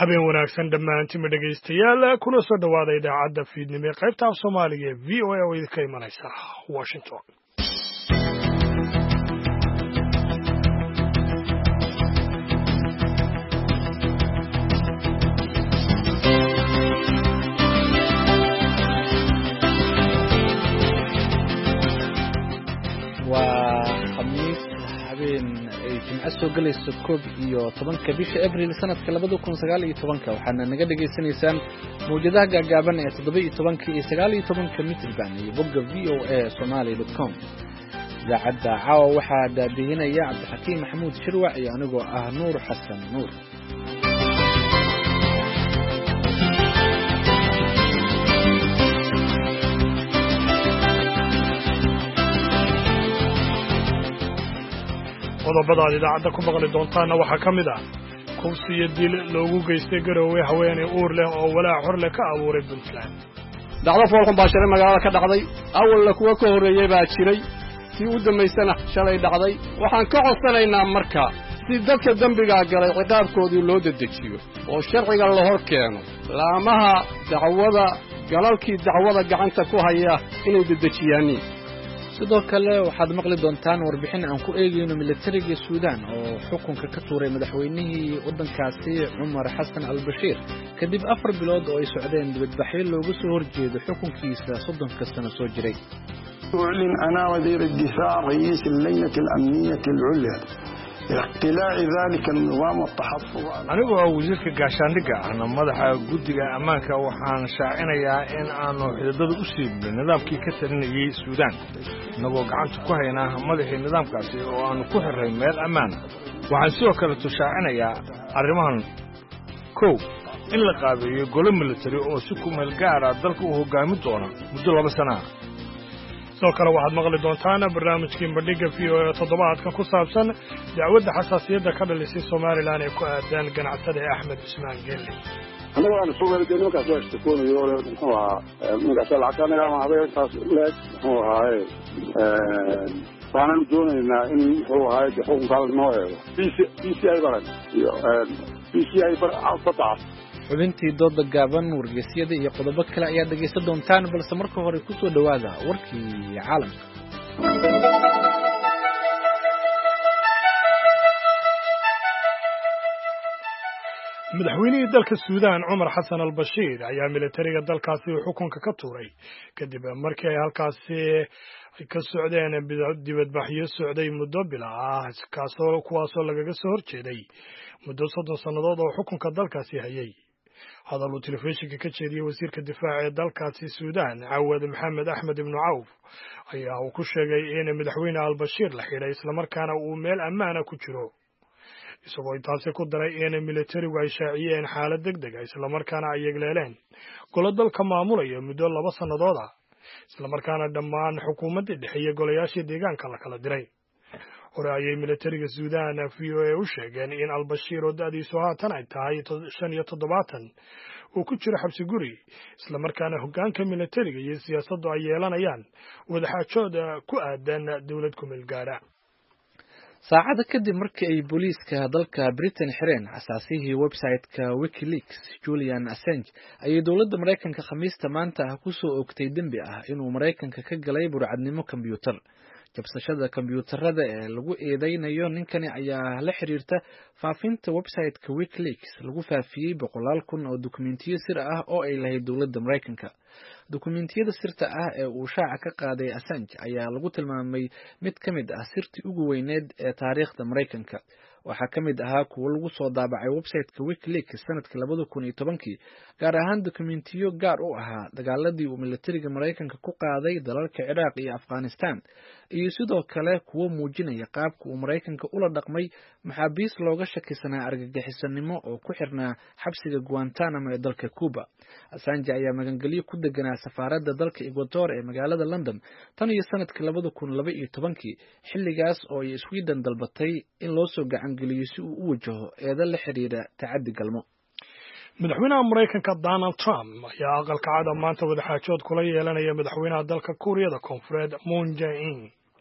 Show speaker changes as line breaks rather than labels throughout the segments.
habeen wanaagsan dhammaantiin dhegaystayaal kuna soo dhawaada idaacadda fiidnimo ee qaybta af Soomaaliga ee VOA oo idinka imanaysa Washington.
soo galayso koob iyo 10 bisha Abriil sanadka 2019 waxaana naga dhageysanaysaan mowjadaha gaagaaban ee 17 iyo 19 mitirban iyo bogga voasomali.com. idaacadda caawa waxaa daadihinaya Cabdixakiim Maxamuud Shirwac iyo anigoo ah Nuur Xasan Nuur.
qodobada idaacadda ku maqli doontaana waxaa ka mid ah kufsi iyo dil loogu geystay Garowe haweeney uur leh oo walaac hor leh ka abuuray Puntland.
dhacdo foolxun baa shalay magaalada ka dhacday awalna kuwa ka horeeyay baa jiray si u damaysana shalay dhacday waxaan ka codsanaynaa marka si dadka dambiga galay ciqaabkoodii loo dedejiyo oo sharciga la hor keeno laamaha dacwada galalkii dacwada gacanta ku haya inay dedejiyaan.
sidoo kale waxaad maqli doontaan warbixin aan ku eegayno militariga Suudaan oo xukunka ka tuuray madaxweynihii waddankaasi Umar Hassan al-Bashir kadib 4 bilood oo ay socdeen dibadbaxyo loogu soo horjeedo xukunkiisa 30 sano soo jiray.
أعلن أنا وزير الدفاع رئيس اللجنة الأمنية العليا اقتلاع ذلك النظام والتحفظ.
anigoo ah wasiirka gaashaandhigga ahna madaxa guddiga ammaanka waxaan shaacinayaa in aanu xididada u siibno nidaamkii ka talinayay Suudaan inagoo gacanta ku haynaa madaxii nidaamkaasi oo aanu ku xirray meel ammaan. waxaan sidoo kale shaacinayaa arrimahan kow in la qaabeeyo golo military oo si ku meel gaar ah dalka u hoggaamin doona muddo 2 sano ah. sidoo kale waxaad maqli doontaan barnaamijkii bandhigga VOA toddobaadka ku saabsan dacwadda xasaasiyadda ka dhalisay Somaliland ee ku aadan ganacsade Axmed Ismaan Gelle.
anaga aan soo wada deeno ka soo isticmaalayo oo magaca lacagana ama habeenkaas leed oo ahay waxaan doonaynaa in uu ahay xukunka noo eego PCI baran iyo PCI bar
xubintii dooda gaaban wargeysyada iyo qodobo kale ayaa dhageysan doontaan balse marka hore ku soo dhawaada warkii caalamka.
madaxweynihii dalka Suudaan Umar Hassan al-Bashir ayaa militariga dalkaasi xukunka ka tuuray kadib markii ay halkaasi ka socdeen dibadbaxyo socday muddo bil ah kuwaasoo lagaga soo horjeeday muddo 30 sannadood oo xukunka dalkaasi hayay. hadaluu telefishinka ka jeediyay wasiirka difaaca ee dalkaasi Suudaan Awad Maxamed Axmed ibn Awf ayaa uu ku sheegay in madaxweyne al-Bashir la xidhay isla markaana uu meel ammaan ah ku jiro, isagoo intaasi ku daray in militarigu ay shaaciyeen xaalad degdeg ah isla markaana ay yegleeleen golo dalka maamulaya muddo 2 sannadood ah isla markaana dhammaan xukuumadda dhexe iyo golayaashii deegaanka la kala diray. hore ayay militariga Suudaan VOA u sheegeen in al-Bashir oo da'diisu haatan ay tahay 75 uu ku jiro xabsi guri isla markaana hoggaanka militariga iyo siyaasaddu ay yeelanayaan wadaxaajood ku aadan dawlad ku meel gaara.
saacada kadib markii ay booliiska dalka Britain xireen asaasihii website-ka WikiLeaks Julian Assange ayay dowladda Mareykanka Khamiista maanta ku soo oogtay dambi ah inuu Mareykanka ka galay burcadnimo kombiyuutar. jabsashada kombiyuutarada ee lagu eedeynayo ninkani ayaa la xiriirta faafinta website-ka WikiLeaks lagu faafiyay 100,000 oo dukumeentiyo sir ah oo ay lahayd dowladda Mareykanka. dukumeentiyada sirta ah ee uu shaaca ka qaaday Assange ayaa lagu tilmaamay mid ka mid ah sirtii ugu weyneed ee taariikhda Mareykanka. waxaa ka mid ahaa kuwo lagu soo daabacay website-ka WikiLeaks sanadkii 2010 gaar ahaan dukumeentiyo gaar u ahaa dagaaladii uu militariga Mareykanka ku qaaday dalalka Ciraaq iyo Afghanistan iyo sidoo kale kuwo muujinaya qaabka uu Mareykanka ula dhaqmay maxaabiis looga shakisanaa argagixisanimo oo ku xirnaa xabsiga Guantanamo ee dalka Cuba. Assange ayaa magangelyo ku deganaa safaaradda dalka Ecuador ee magaalada London tan iyo sanadkii 2012 xilligaas oo ay Sweden dalbatay in loo soo gacan geliyo si uu u wajaho eedo la xiriira tacaddi galmo.
madaxweynaha Mareykanka Donald Trump ayaa aqalka cad maanta wadaxaajood kula yeelanaya madaxweynaha dalka Kuuriyada Koonfureed Moon Jae-in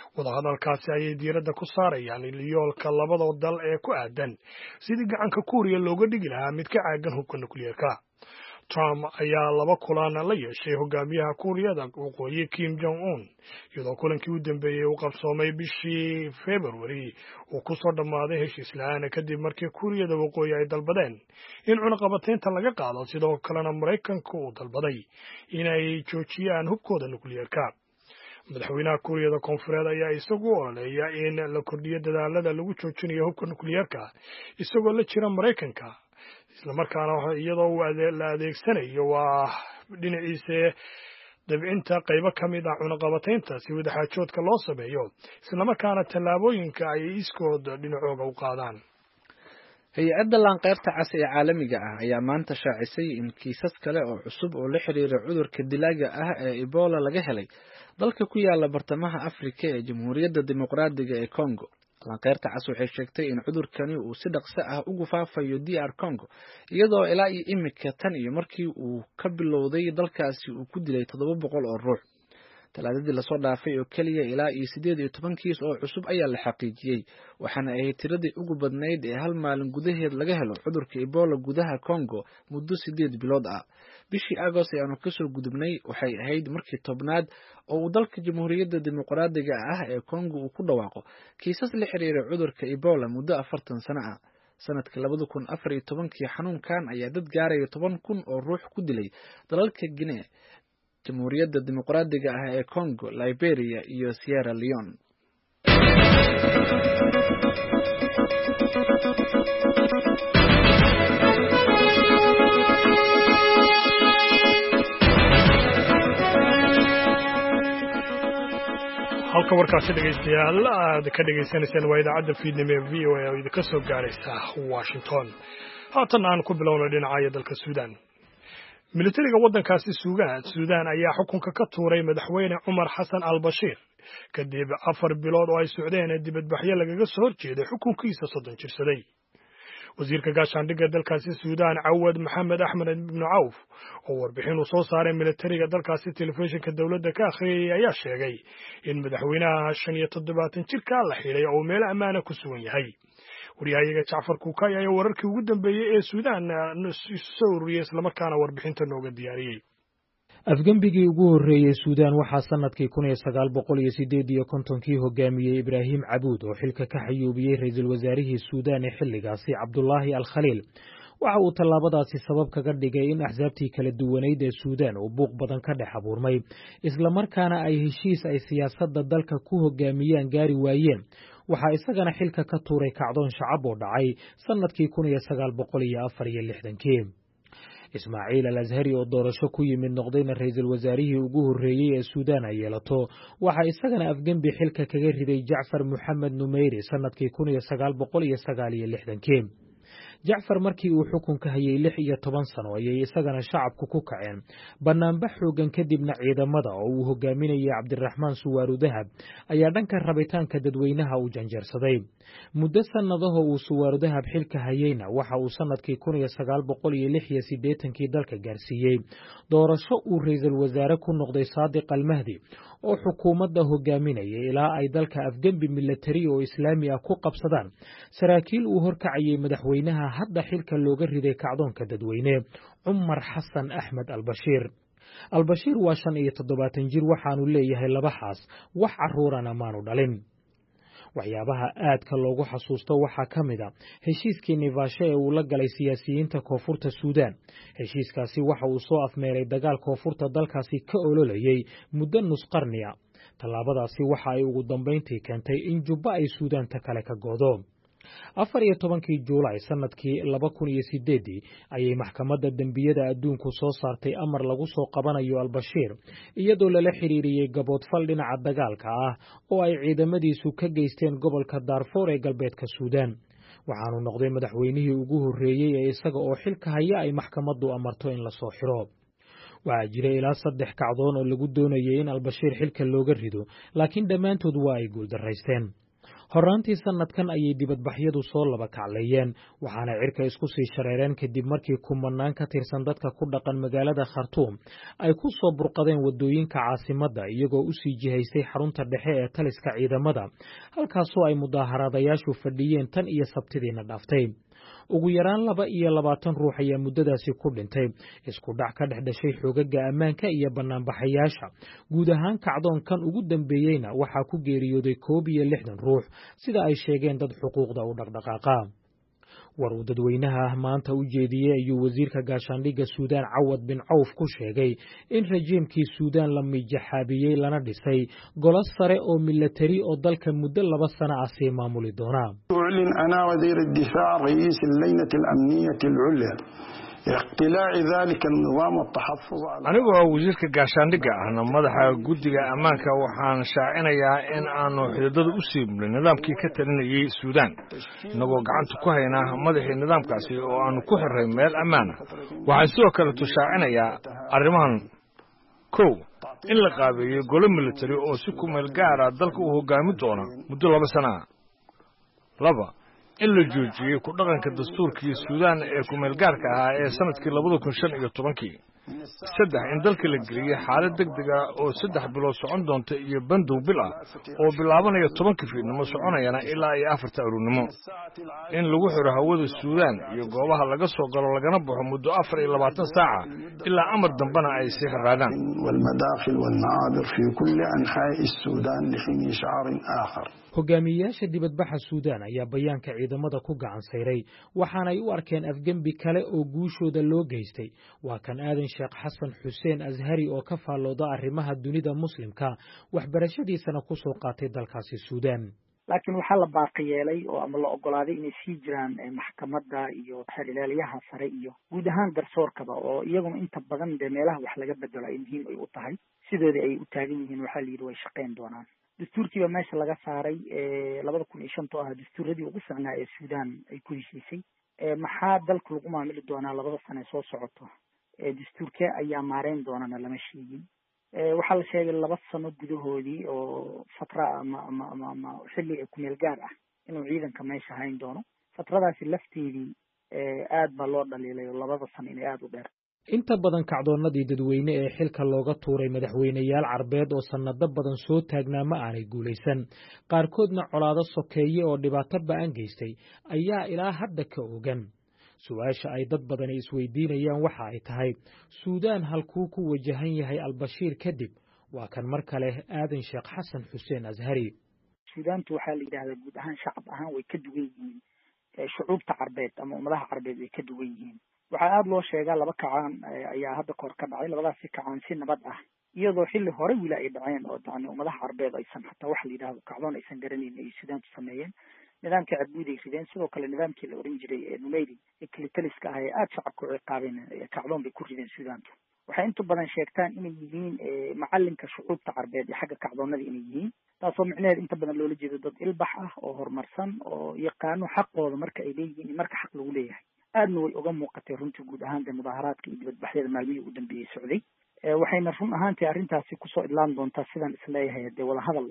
wadahadalkaasi ayay diiradda ku saarayaan yoolka labada dal ee ku aadan sidii gacanka kuuriya looga dhigi lahaa mid ka caagan hubka nukliyeerka. Trump ayaa 2 kulan la yeeshay hogaamiyaha Kuuriyada Waqooyi Kim Jong Un iyadoo kulankii u dambeeyay uu qabsoomay bishii February uu ku soo dhamaaday heshiis la'aan kadib markii Kuuriyada Waqooyi ay dalbadeen in cunaqabataynta laga qaado, sidoo kalena Maraykanku uu dalbaday inay joojiyaan hubkooda nukliyeerka. madaxweynaha Kuuriyada Koonfureed ayaa isagu ololeeya in la kordhiyo dadaalada lagu joojinayo hubka nukliyeerka isagoo la jira Maraykanka, isla markaana iyadoo la adeegsanayo waa dhinaciisa dabcinta qaybo ka mid ah cunaqabataynta si wadaxaajoodka loo sameeyo, isla markaana tallaabooyinka ay iskood dhinacooga u qaadaan.
hay-adda laanqeyrta cas ee caalamiga ah ayaa maanta shaacisay in kiisas kale oo cusub oo la xiriira cudurka dilaaga ah ee Ebola laga helay dalka ku yaala bartamaha Afrika ee Jamhuuriyadda Dimuqraadiga ee Congo. laanqeyrta cas waxay sheegtay in cudurkani uu si dhaqso ah ugu faafayo DR Congo, iyadoo ilaa iyo imika tan iyo markii uu ka bilowday dalkaasi uu ku dilay 700 oo ruux. talaadadii lasoo dhaafay oo keliya ilaa iyo 18 kiis oo cusub ayaa la xaqiijiyey, waxaana ay tiradii ugu badnayd ee hal maalin gudaheed laga helo cudurka Ebola gudaha Congo muddo 8 bilood ah. bishii Agost ee aanu kasoo gudubnay waxay ahayd markii 10aad oo uu dalka Jamhuuriyadda Dimuqraadiga ah ee Congo uu ku dhawaaqo kiisas la xiriira cudurka Ebola muddo 40 sano ah. sanadka 2014 xanuunkan ayaa dad gaaraya 10,000 oo ruux ku dilay dalalka Guinea, Jamhuuriyadda Dimuqraadiga ah ee Congo, Liberia iyo Sierra Leone.
halka warkaasi dhegeystayaal aad ka dhegeysanaysaan waa idaacadda fiidnimo ee VOA oo idinka soo gaaraysa Washington. haatan aan ku bilowno dhinaca dalka Suudaan. militariga waddankaasi Suudaan ayaa xukunka ka tuuray madaxweyne Umar Xasan al-Bashir kadib 4 bilood oo ay socdeen dibadbaxyo lagaga soo horjeeday xukunkiisa 30 jirsaday. wasiirka gaashaandhigga dalkaasi Suudaan Cawad Maxamed Axmed ibn Awf oo warbixin uu soo saaray militariga dalkaasi telefishinka dawladda ka akhriyay ayaa sheegay in madaxweynaha 75 jirka la xidhay oo meel ammaan ku sugan yahay. wariyahayaga Jacfar Kuukay ayaa wararkii ugu dambeeyay ee Suudaan soo ururiyay isla markaana warbixinta nooga diyaariyay.
afgembigii ugu horreeyay Suudaan waxaa sanadkii 1958 hogaamiyey Ibraahim Cabuud oo xilka ka xayuubiyey ra'iisul wasaarihii Suudaan ee xilligaasi Cabdullaahi al-Khaliil. waxa uu tallaabadaasi sabab kaga dhigay in axsaabtii kala duwaneyd ee Suudaan uu buuq badan ka dhex abuurmay, isla markaana ay heshiis ay siyaasadda dalka ku hogaamiyaan gaari waayeen. waxaa isagana xilka ka tuuray kacdoon shacab oo dhacay sanadkii 1964. Ismaaciil al-Azhari oo doorasho ku yimid noqdayna ra'iisul wasaarihii ugu horreeyay ee Suudaan ay yeelato, waxa isagana afgembi xilka kaga riday Jacfar Mohamed Numeyri sanadkii 1969. Jacfar markii uu xukunka hayay 16 sano ayay isagana shacabku ku kaceen banaanbax xoogan, kadibna ciidamada oo uu hogaaminayay Cabdiraxmaan Suwaaru Dahab ayaa dhanka rabitaanka dadweynaha u janjeersaday. muddo sanadaho uu Suwaaru Dahab xilka hayayna waxa uu sanadkii 1986 dalka gaarsiiyey doorasho uu ra'iisul wasaare ku noqday Saadiq al-Mahdi oo xukuumadda hogaaminayay ilaa ay dalka afgembi militari oo islaami ah ku qabsadaan saraakiil uu horkacayay madaxweynaha hadda xilka looga riday kacdoonka dadweyne Umar Xasan Axmed al-Bashir. al-Bashir waa 75 jir, waxaanu leeyahay 2 xaas, wax caruurana maanu dhalin. waxyaabaha aadka loogu xasuusto waxaa ka mid ah heshiiskii Nivaashe ee uu la galay siyaasiyiinta koonfurta Suudaan. heshiiskaasi waxa uu soo afmeeray dagaal koonfurta dalkaasi ka ololayay muddo nus qarni ah. tallaabadaasi waxa ay ugu dambeyntii keentay in Jubba ay Suudaanta kale ka go'do. 14 Juulaay sanadkii 2008 ayay maxkamadda dembiyada adduunku soo saartay amar lagu soo qabanayo al-Bashir iyadoo lala xiriiriyey gaboodfal dhinaca dagaalka ah oo ay ciidamadiisu ka geysteen gobolka Darfur ee galbeedka Suudaan. waxaanu noqday madaxweynihii ugu horreeyay ee isaga oo xilka haya ay maxkamaddu amarto in la soo xiro. waxaa jiray ilaa 3 kacdoon oo lagu doonayay in al-Bashir xilka looga rido, laakiin dhammaantood waa ay guuldaraysteen. horraantii sannadkan ayay dibadbaxyadu soo laba kacleeyeen waxaana cirka isku sii shareereen kadib markii kumanaan ka tirsan dadka ku dhaqan magaalada khartuum ay ku soo burqadeen waddooyinka caasimadda iyagoo u sii jihaystay xarunta dhexe ee taliska ciidamada halkaasoo ay mudaaharaadayaashu fadhiyeen tan iyo sabtidiina dhaaftay ugu yaraan 22 ruux ayaa muddadaasi ku dhintay isku dhac ka dhex dhashay xoogaga ammaanka iyo banaanbaxayaasha guud ahaan kacdoonkan ugu dambeeyeyna waxaa ku geeriyooday 61 ruux sida ay sheegeen dad xuquuqda u dhaqdhaqaaqa war uu dadweynaha maanta u jeediyey ayuu wasiirka gaashaandhigga Suudaan Cawad bin Cawf ku sheegay in rajiimkii Suudaan la mijaxaabiyey lana dhisay golo sare oo militari oo dalka muddo 2 sano ah sii maamuli doona.
أعلن أنا وزير الدفاع رئيس اللجنة الأمنية العليا اقتلاع ذلك النظام والتحفظ على
anigoo wasiirka gaashaandhigga ahna madaxa guddiga ammaanka waxaan shaacinayaa in aanu xididada u siibno nidaamkii ka talinayay Suudaan inagoo gacanta ku haynaa madaxii nidaamkaasi oo aanu ku xirray meel ammaan ah waxaan sidoo kale shaacinayaa arrimahan kow in la qaabeeyo golo militari oo si ku meel gaar ah dalka u hogaamin doona muddo 2 sano ah laba in la joojiyay ku dhaqanka dastuurkii Suudaan ee ku meel gaarka ah ee sanadkii 2015 saddex in dalka la geliyay xaalad degdeg ah oo 3 bilood socon doonta iyo bandow bil ah oo bilaabanaya 10 fiidnimo soconayana ilaa 4 aroornimo in lagu xiro hawada Suudaan iyo goobaha laga soo galo lagana baxo muddo 24 saac ilaa amar dambana ay si xiraadaan
والمداخل والمعابر في كل أنحاء السودان لحين إشعار آخر.
hogaamiyayaasha dibadbaxa Suudaan ayaa bayaanka ciidamada ku gacan sayray waxaana ay u arkeen afgembi kale oo guushooda loo geystay waa kan aadan Sheekh Xasan Xuseen Azhari oo ka faalooda arrimaha dunida muslimka waxbarashadiisana ku soo qaatay dalkaasi Suudaan
laakiin waxaa la baaqi yeelay oo ama la ogolaaday inay sii jiraan maxkamadda iyo xeelaliyaha sare iyo guud ahaan garsoorkaba oo iyaguna inta badan meelaha wax laga bedelo ay muhiim ay u tahay sidoodii ay u taagan yihiin waxaa la yidhi way shaqayn doonaan dastuurkiiba meesha laga saaray 2005 oo ah dastuuradii ugu fiicnaa ee Suudaan ay ku heshiisay maxaa dalka lagu maamuli doonaa 2 sano soo socoto dastuurkee ayaa maareyn doonana lama sheegin waxaa la sheegay 2 sano gudahoodii oo fatra ama xilli ku meel gaar ah inuu ciidanka meesha hayn doono fatradaasi lafteedii aad baa loo dhaliilay 2 sano inay aad u dheer
inta badan kacdoonnadii dadweyne ee xilka looga tuuray madaxweynayaal carbeed oo sannado badan soo taagnaa ma aanay guulaysan qaarkoodna colaado sokeeye oo dhibaato ba'an geystay ayaa ilaa hadda ka ogan su'aasha ay dad badani isweydiinayaan waxa ay tahay Suudaan halkuu ku wajahan yahay al-Bashiir kadib waa kan mar kale aadan Sheekh Xasan Xuseen Azhari
Suudaantu waxaa la yiraahdaa guud ahaan shacab ahaan way ka duwan yihiin shucuubta carbeed ama ummadaha carbeed way ka duwan yihiin waxaa aad loo sheegaa 2 kacaan ayaa hadda kor ka dhacay labadaasi kacaan si nabad ah iyadoo xilli hore wila ay dhaceen oo tani ummadaha carbeed aysan xataa wax la yiraahdo kacdoon aysan garaneyn ay Suudaantu sameeyeen nidaamka cadbuuday rideen sidoo kale nidaamkii la oran jiray Numeyri ee kilitaliska ah ee aad shacabku u ciqaabeen kacdoon bay ku rideen Suudaantu waxay inta badan sheegtaan inay yihiin macalinka shucuubta carbeed ee xagga kacdoonada inay yihiin taasoo micnaheed inta badan loola jeedo dad ilbax ah oo horumarsan oo yaqaano xaqooda marka ay leeyihiin marka xaq lagu leeyahay aadna way uga muuqatay runtii guud ahaan mudaharaadka iyo dibadbaxyada maalmihii ugu dambeeyay socday waxayna run ahaantii arrintaasi kusoo idlaan doontaa sidaan isleeyahay wada hadal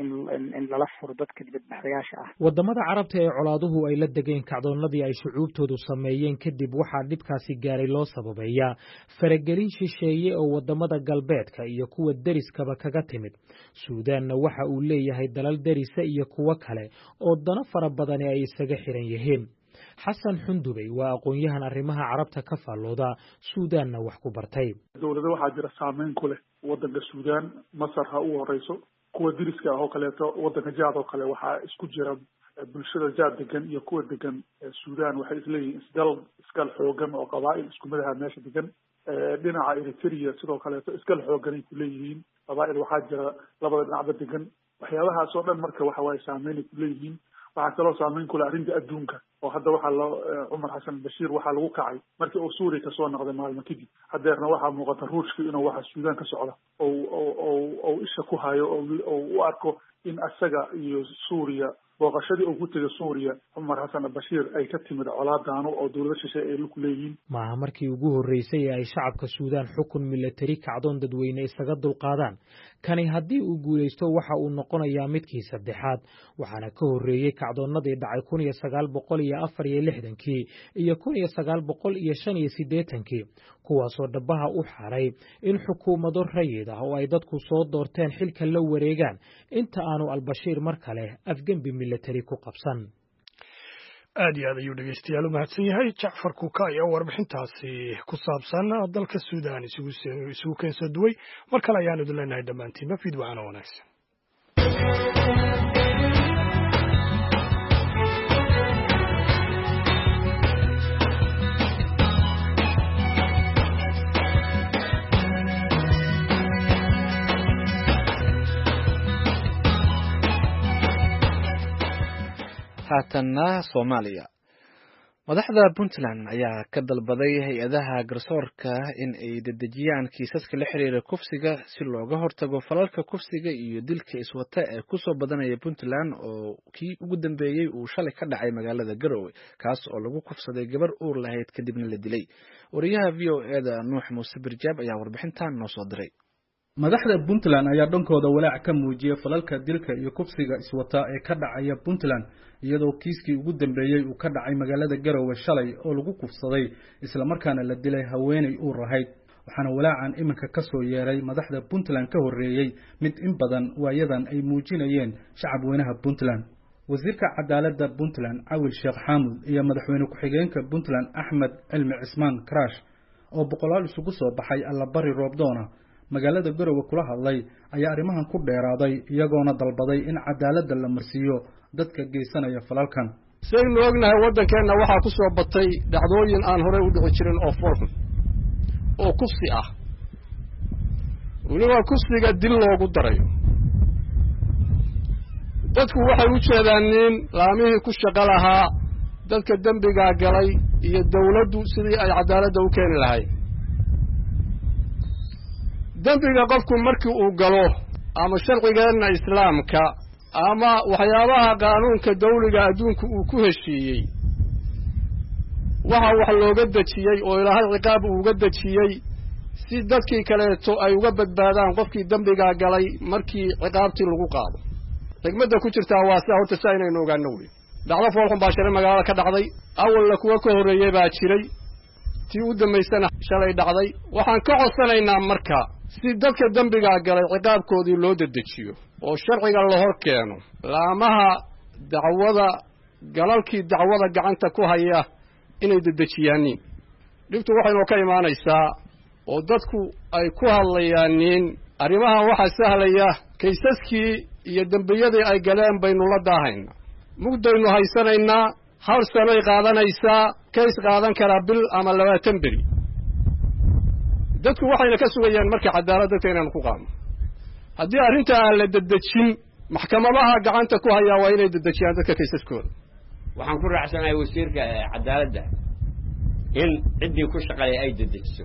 in lala furo dadka dibadbaxayaasha ah
wadamada carabta ee colaaduhu ay la degeen kacdoonnadii ay shucuubtoodu sameeyeen kadib waxaa dhibkaasi gaaray loo sababeeyaa faragelin shisheeye oo wadamada galbeedka iyo kuwa deriskaba kaga timid Suudaanna waxa uu leeyahay dalal derisa iyo kuwa kale oo dano fara badan ay isaga xiran yihiin xasan xundubey waa aqoon-yahan arrimaha carabta ka faalooda Suudaanna wax ku bartay
dawladda waxaa jira saameyn ku leh wadanka Suudaan Masar ha u horeyso kuwa diriska ah oo kaleeto wadanka Jaad oo kale waxaa isku jira bulshada Jaad degan iyo kuwa degan Suudaan waxay isleeyihiin iskal xoogan oo qabaa'il isku madaha meesha degan dhinaca Eritrea sidoo kaleeto iskal xoogan ay ku leeyihiin qabaa'il waxaa jira labada dhinacba degan waxyaabahaas oo dhan marka waxa way saameyn ku leeyihiin waxaa kaloo saameyn ku leh arrinta adduunka oo hadda waxaa loo Umar Xasan Bashiir waxaa lagu kacay markii uu Suuriya ka soo noqday maalmo kadib hadeerna waxaa muuqata ruushka inuu waxa Suudaan ka socda oo isha ku hayo oo u arko in asaga iyo Suuriya booqashadii uu ku tegay suuriya cumar xasan albashiir ay ka timid colaadaano oo dowlado shishe ay ku leeyihiin
maaha markii ugu horreysay ee ay shacabka suudaan xukun milatari kacdoon dadweyne isaga dulqaadaan kani haddii uu guulaysto waxa uu noqonayaa midkii saddexaad waxaana ka horreeyey kacdoonnadii dhacay 1964 iyo 1985 kuwaasoo dhabaha u xaray in xukuumado rayid ah oo ay dadku soo doorteen xilka la wareegaan inta aanu albashiir mar kale afgembi milatari ku qabsan.
aad iyo aad ayuu dhegeystayaal u mahadsan yahay jacfar kuka ayaa warbixintaasi ku saabsan dalka suudaan isugu keenso duway mar kale ayaanu idin leenahay dhammaantiinba fiid waxaana wanaagsan.
haatanna Soomaaliya madaxda Puntland ayaa ka dalbaday hay-adaha garsoorka in ay dedejiyaan kiisaska la xiriira kufsiga si looga hortago falalka kufsiga iyo dilka iswata ee ku soo badanaya Puntland oo kii ugu dambeeyay uu shalay ka dhacay magaalada Garowe kaas oo lagu kufsaday gabar uur lahayd kadibna la dilay. wariyaha VOA-da Nuux Muuse Birjaab ayaa warbixintan noo soo diray.
madaxda Puntland ayaa dhankooda walaac ka muujiyay falalka dilka iyo kufsiga iswata ee ka dhacaya Puntland iyadoo kiiskii ugu dambeeyay uu ka dhacay magaalada Garowe shalay oo lagu kufsaday isla markaana la dilay haweeney uur lahayd waxaana walaacan iminka ka soo yeeray madaxda Puntland ka horreeyay mid in badan waayadan ay muujinayeen shacab weynaha Puntland. wasiirka cadaaladda Puntland Awil Sheekh Xamuud iyo madaxweyne ku-xigeenka Puntland Axmed Cilmi Cismaan Crash oo boqolaal isugu soo baxay allabari roobdoona magaalada Garowe kula hadlay ayaa arrimahan ku dheeraaday iyagoona dalbaday in cadaaladda la marsiiyo dadka geysanaya falalkan.
saynu ognahay waddankeena waxaa ku soo batay dhacdooyin aan horey u dhici jirin oo foolxun oo kufsi ah weliba kufsiga dil loogu darayo dadku waxay u jeedaan nin laamihii ku shaqo lahaa dadka dembigaa galay iyo dawladdu sidii ay cadaaladda u keeni lahayd. dembiga qofku markii uu galo ama sharcigeenna islaamka ama waxyaabaha qaanuunka dawliga adduunku uu ku heshiiyey waxa wax looga dejiyey oo ilaahay ciqaab uuga dejiyey si dadkii kaleeto ay uga badbaadaan qofkii dembigaa galay markii ciqaabtii lagu qaado. xigmadda ku jirtaa waa sidaa horta saa inaynu ogaano wey. dhacdo foolxun baa shalay magaalada ka dhacday awalna kuwa ka horreeyey baa jiray tii u dambaysana shalay dhacday. waxaan ka codsanaynaa marka si dadka dembigaa galay ciqaabkoodii loo dedejiyo oo sharciga la hor keeno laamaha dacwada galalkii dacwada gacanta ku haya inay dedejiyaaniin. dhibtu waxaynoo ka imaanaysaa oo dadku ay ku hadlayaaniin arrimahan waxaa sahlaya kaysaskii iyo dembiyadii ay galeen baynu la daahayna mugdaynu haysanaynaa 1 sanoy qaadanaysaa kays qaadan karaa bil ama 20 beri. dadku waxayna ka sugayaan marka cadaalad dadka inaan ku qaadno haddii arrinta aan la dedejin maxkamadaha gacanta ku haya waa inay dedejiyaan dadka kaysaskooda.
waxaan ku raacsanahay wasiirka cadaaladda in ciddii ku shaqalay ay dedejiso.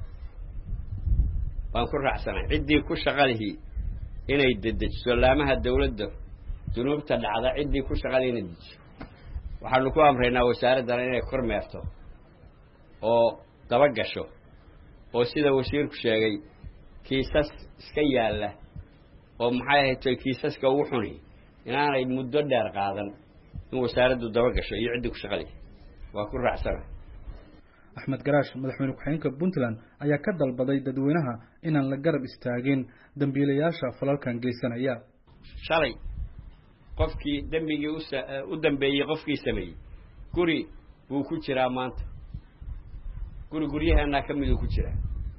waan ku raacsanahay ciddii ku shaqalihii inay dedejiso laamaha dawladda dunuubta dhacda ciddii ku shaqalay inay dedejiso. waxaanu ku amraynaa wasaaraddan inay kormeerto oo daba gasho oo sida wasiirku sheegay kiisas iska yaalla oo maxay ahayd kiisaska ugu xuni inaanay muddo dheer qaadan in wasaaraddu daba gasho iyo ciddii ku shaqalay. waa ku raacsanahay.
Axmed Garaash madaxweyne ku-xigeenka Puntland ayaa ka dalbaday dadweynaha inaan la garab istaagin dambiilayaasha falalkan geysanaya.
shalay qofkii dambigii u dambeeyay qofkii sameeyay guri buu ku jiraa maanta guryaheena ka mid ku jira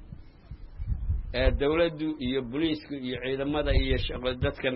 dawladdu iyo booliisku iyo ciidamada iyo dadkan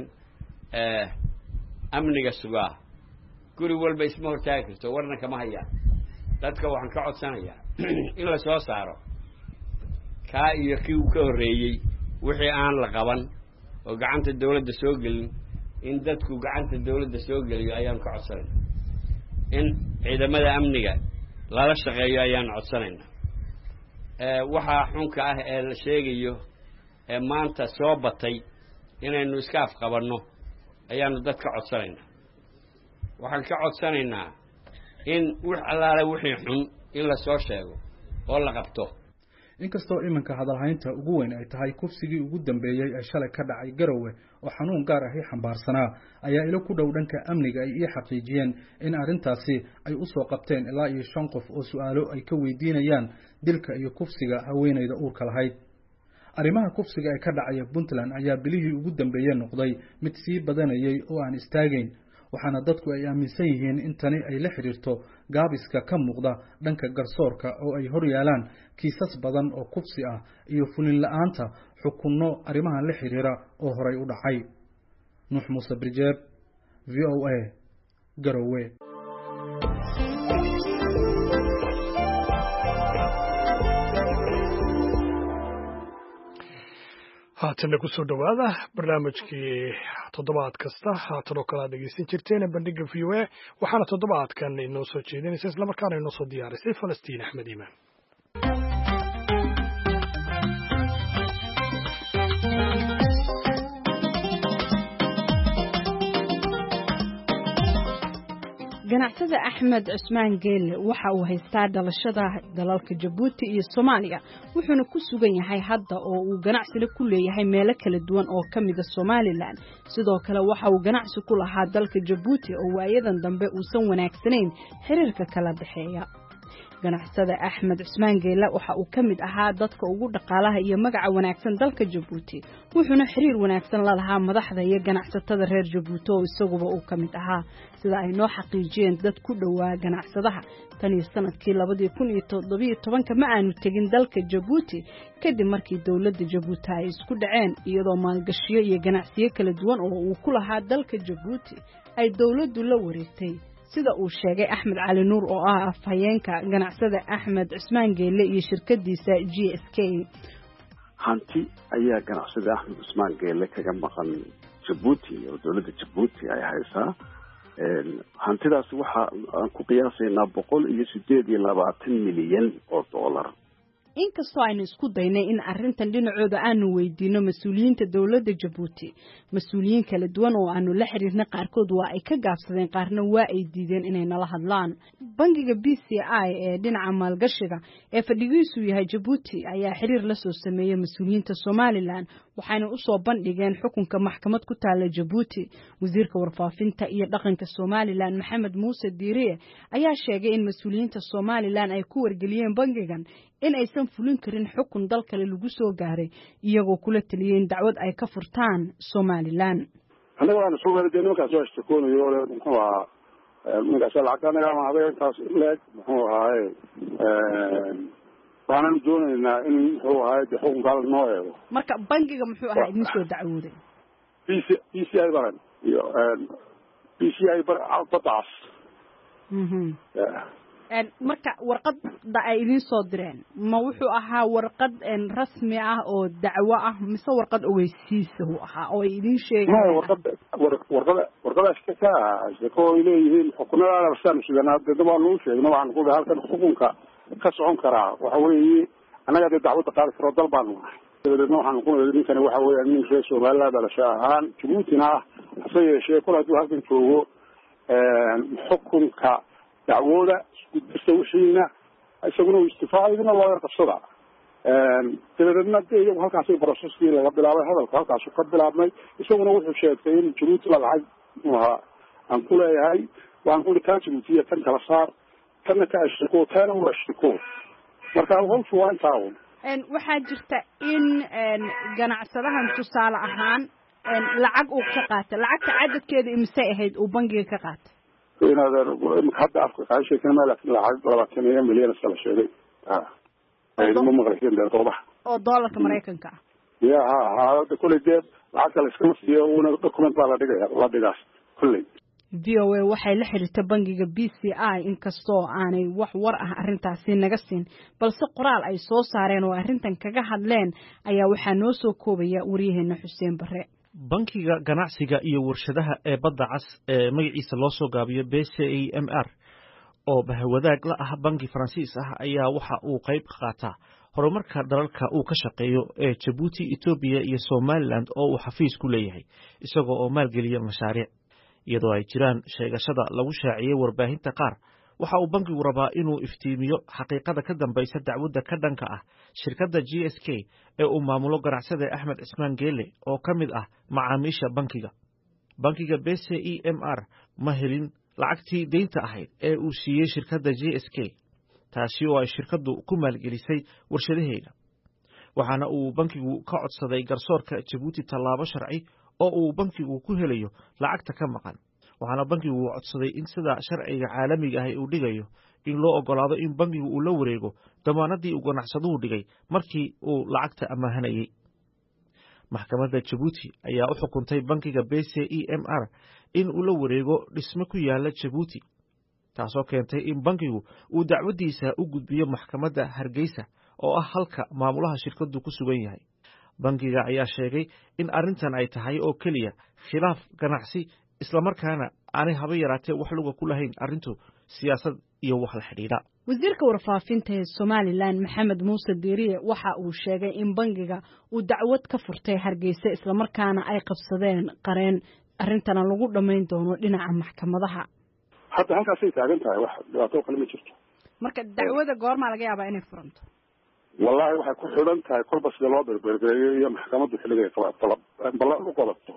amniga sugaa guri walba isma hortaagi karto warna kama hayaan. dadka waxaan ka codsanayaa in la soo saaro kaa iyo kii uu ka horreeyey wixii aan la qaban oo gacanta dawladda soo gelin in dadku gacanta dawladda soo geliyo ayaan ka codsanayna. in ciidamada amniga lala shaqeeyo ayaan codsanayna. waxaa xunka ah ee la sheegayo ee maanta soo batay inaynu iska afqabanno ayaanu dadka codsanayna. waxaan ka codsanaynaa in wax allaale wixii xun in la soo sheego oo la qabto.
inkastoo iminka hadalhaynta ugu weyn ay tahay kufsigii ugu dambeeyay ee shalay ka dhacay Garowe oo xanuun gaar ah xambaarsanaa ayaa ilo ku dhow dhanka amniga ay xaqiijiyeen in arintaasi ay u soo qabteen ilaa 5 qof oo su'aalo ay ka weydiinayaan dilka iyo kufsiga haweeneyda uurka lahayd. arrimaha kufsiga ee ka dhacaya Puntland ayaa bilihii ugu dambeeyay noqday mid sii badanayay oo aan istaagayn, waxaana dadku ay aaminsan yihiin in tani ay la xiriirto gaabiska ka muuqda dhanka garsoorka oo ay hor yaalaan kiisas badan oo kufsi ah iyo fulin la'aanta xukunno arrimahan la xiriira oo horay u dhacay. Nuux Muuse Birjeeb, VOA, Garowe.
haatana ku soo dhawaada barnaamijkii toddobaad kasta haatan oo kale aad dhegeysan jirteen bandhiga VOA waxaana toddobaadkan inoo soo jeedinaysa isla markaana inoo soo diyaarisay Falastiin Axmed Iimaan.
ganacsada Axmed Cusmaan Geelle waxa uu haystaa dhalashada dalalka Djibouti iyo Soomaaliya wuxuuna ku sugan yahay hadda oo uu ganacsiga ku leeyahay meelo kala duwan oo kamid ah Soomaaliland sidoo kale waxa uu ganacsi ku lahaa dalka Djibouti oo waayadan dambe uusan wanaagsanayn xiriirka kala dhaxeeya. ganacsada Axmed Cusmaan Geelle waxa uu kamid ahaa dadka ugu dhaqaalaha iyo magaca wanaagsan dalka Djibouti wuxuuna xiriir wanaagsan la lahaa madaxda iyo ganacsatada reer Djibouti oo isaguba uu kamid ahaa sida ay noo xaqiijiyeen dad ku dhawaa ganacsadaha tan iyo sanadkii 2017 ma aanu tegin dalka Djibouti kadib markii dawladda Djibouti ay isku dhaceen iyadoo maalgashiyo iyo ganacsiyo kala duwan oo uu ku lahaa dalka Djibouti ay dawladdu la wareegtay sida uu sheegay Axmed Cali Nuur oo ah afhayeenka ganacsada Axmed Cusmaan Geelle iyo shirkadiisa GSK.
hanti ayaa ganacsada Axmed Cusmaan Geelle kaga maqan Djibouti oo dawladda Djibouti ay haysaa hantidaas waxa aan ku qiyaasaynaa 128 milyan oo dollar.
inkastoo aynu isku daynay in arrintan dhinacooda aanu weydiino mas'uuliyiinta dawladda Djibouti mas'uuliyiin kala duwan oo aanu la xiriirnay qaarkood waa ay ka gaabsadeen qaarna waa ay diideen inay nala hadlaan. bangiga BCI ee dhinaca maalgashiga ee fadhigiisu yahay Djibouti ayaa xiriir la soo sameeyay mas'uuliyiinta Soomaaliland waxayna u soo bandhigeen xukunka maxkamad ku taala Djibouti. wasiirka warfaafinta iyo dhaqanka Soomaaliland Maxamed Muuse Diiriye ayaa sheegay in mas'uuliyiinta Soomaaliland ay ku wargeliyeen bangigan in aysan fulin karin xukun dal kale lagu soo gaaray iyagoo kula taliyeen dacwad ay ka furtaan Soomaaliland.
anaga waan soo wada deegaanka soo isticmaalayo muxuu ahaa magaca lacagana ama habeenkaas leeg muxuu ahaa baanan doonaynaa in muxuu ahaa xukunka noo eego.
marka bangiga muxuu ahaa idin soo dacwooday
BCI baran iyo BCI bataas
marka warqadda ay idin soo direen ma wuxuu ahaa warqad rasmi ah oo dacwo ah mise warqad ogeysiis uu ahaa oo ay idin sheegeen
warqada shaqo ay leeyihiin xukunada rasmi sidana dadba loo sheegay waxaan ku halkan xukunka ka socon karaa waxa weeye anaga dacwada qaar faro dal baan nahay dadna waxaan ku leeyahay ninkani waxa weeye nin reer Soomaaliland dhalasho ahaan Djibouti-na hase yeeshee kula halkan joogo xukunka dacwada iskuushayna isaguna istifaadina loo yarqabsada dadna iyagu halkaas ay processkii laga bilaabay hadalka halkaas ka bilaabmay isaguna wuxuu sheegay in Djibouti la lacag aan ku leeyahay waan ku leeyahay Djibouti tan kala saar tan ka ashko tan oo ashko marka hawshu waa intaa
waxaa jirta in ganacsadahan tusaale ahaan lacag uu ka qaatay lacagta cadadkeeda imse ahayd uu bangiga ka qaatay
in هذا حتى أفكار شيء كنا ما لكن العقد ولا كنا مليون سنة شيء مو مغرقين ده طبعا
$1 كأمريكان كا
يا هذا كل ده العقد الإسكان فيه ونكمل على دقيقة لا دقيقة كله
VOA waxay la xiriirtay bangiga BCI inkastoo aanay wax war ah arrintaasi naga siin balse qoraal ay soo saareen oo arrintan kaga hadleen ayaa waxa noo soo koobaya wariyaheena Xuseen Bare.
bankiga ganacsiga iyo warshadaha ee badda cas ee magaciisa loo soo gaabiyo BCIMR oo bahwadaag la ah bangi Faransiis ah ayaa waxa uu qayb ka qaataa horumarka dalalka uu ka shaqeeyo ee Djibouti, Ethiopia iyo Somaliland oo uu xafiis ku leeyahay isagoo oo maalgeliya mashaariic iyadoo ay jiraan sheegashada lagu shaaciyey warbaahinta qaar waxa uu bankigu rabaa inuu iftiimiyo xaqiiqada ka dambaysa dacwadda ka dhanka ah shirkadda GSK ee uu maamulo ganacsade Axmed Cismaan Geele oo ka mid ah macaamiisha bankiga. Bankiga BCEMR ma helin lacagtii deynta ahayd ee uu siiyey shirkadda GSK, taasi oo ay shirkaddu ku maalgelisay warshadaheeda. waxaana uu bankigu ka codsaday garsoorka Djibouti tallaabo sharci oo uu bankigu ku helayo lacagta ka maqan. waxaana bankigu codsaday in sida sharciga caalamiga ah uu dhigayo in loo ogolaado in bankigu uu la wareego damaanadii uu ganacsaduhu dhigay markii uu lacagta amaahanayay. maxkamadda Djibouti ayaa u xukuntay bankiga BCEMR in uu la wareego dhisme ku yaala Djibouti, taasoo keentay in bankigu uu dacwadiisa u gudbiyo maxkamadda Hargeysa oo ah halka maamulaha shirkaddu ku sugan yahay. bankiga ayaa sheegay in arrintan ay tahay oo keliya khilaaf ganacsi, isla markaana aanay haba yaraatee wax luga ku lahayn arrintu siyaasad iyo wax la xidhiidha.
wasiirka warfaafinta ee Somaliland Maxamed Muuse Diiriye waxa uu sheegay in bankiga uu dacwad ka furtay Hargeysa, isla markaana ay qabsadeen qareen arrintana lagu dhameyn doono dhinaca maxkamadaha.
hadda halkaasay taagan tahay, wax dhibaato kale ma jirto.
marka dacwada goorma laga yaabaa inay furanto?
wallahi waxay ku xidhan tahay kolba sida loo berbergeeyo iyo maxkamaddu xilliga ballan u qodato.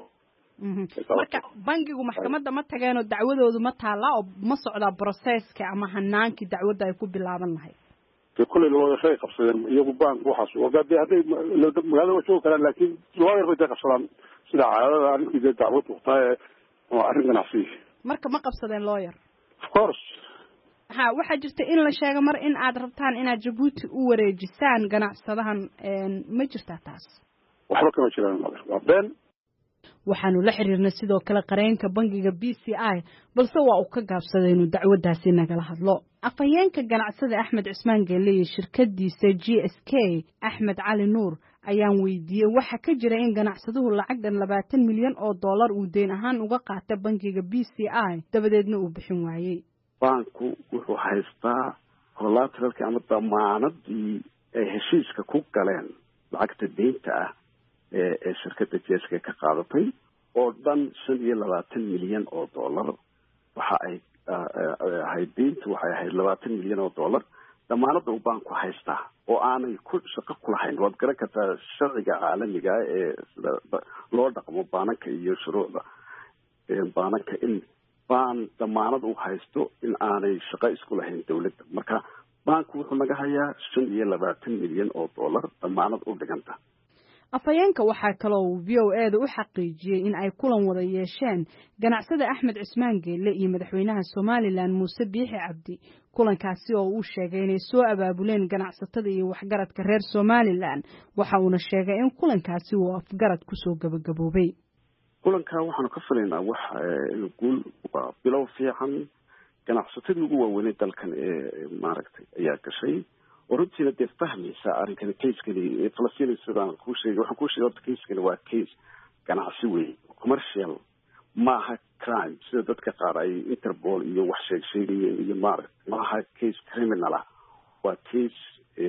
marka bankigu maxkamadda ma tageenoo dacwadoodu ma taallaa oo ma socdaa processka ama hanaankii dacwadda ay ku bilaaban lahayd?
kulley looyashay qabsadeen iyagu bank waxaas ogaadee hadday magaalada waa joogi karaan, laakiin looyar bay qabsadaan sida caadada arrinkii dee dacwad waqtaa oo arrin ganacsi.
marka ma qabsadeen looyar?
of course.
waxaa jirta in la sheego mar in aad rabtaan inaad Djibouti u wareejisaan ganacsadahan, ma jirtaa taas?
waxba kama jiraan, waa been.
waxaanu la xiriirnay sidoo kale qareenka bankiga BCI, balse waa uu ka gaabsaday inuu dacwadaasi nagala hadlo. afhayeenka ganacsada Axmed Cismaan Geele iyo shirkadiisa GSK Axmed Cali Nuur ayaan weydiiyey waxa ka jira in ganacsaduhu lacag dhan $20 milyan uu deyn ahaan uga qaatay bankiga BCI dabadeedna uu bixin waayey.
banku wuxuu haystaa collateralka ama damaanadii ay heshiiska ku galeen lacagta deynta ah ee shirkadda GSK ka qaadatay oo dhan $25 milyan. waxa ay ahayd deyntu waxay ahayd $20 milyan. damaanadda uu banku haystaa oo aanay ku shaqo ku lahayn. waad garan kartaa sharciga caalamiga ee sida loo dhaqmo baananka iyo shuruucda baananka in baan damaanad uu haysto in aanay shaqo isku lahayn dawladda. marka banku wuxuu naga hayaa $25 milyan damaanad u dhiganta.
afhayeenka waxaa kaloo uu VOA u xaqiijiyey in ay kulan wada yeesheen ganacsada Axmed Cismaan Geele iyo madaxweynaha Somaliland Muuse Biixi Cabdi. kulankaasi oo uu sheegay inay soo abaabuleen ganacsatada iyo waxgaradka reer Somaliland, waxa uuna sheegay in kulankaasi uu afgarad ku soo gabagaboobay.
kulanka waxaanu ka filaynaa wax guul waa bilow fiican. ganacsatadii ugu waaweynay dalkan ee maaragtay ayaa gashay oo runtiina dee fahmaysa arrinkan kayskani Falastiin sidaan ku sheegay. waxaan ku sheegay horta kayskani waa case ganacsi weyn, commercial maaha crime sida dadka qaar ay Interpol iyo wax sheegayeen iyo maaha case criminal ah. waa case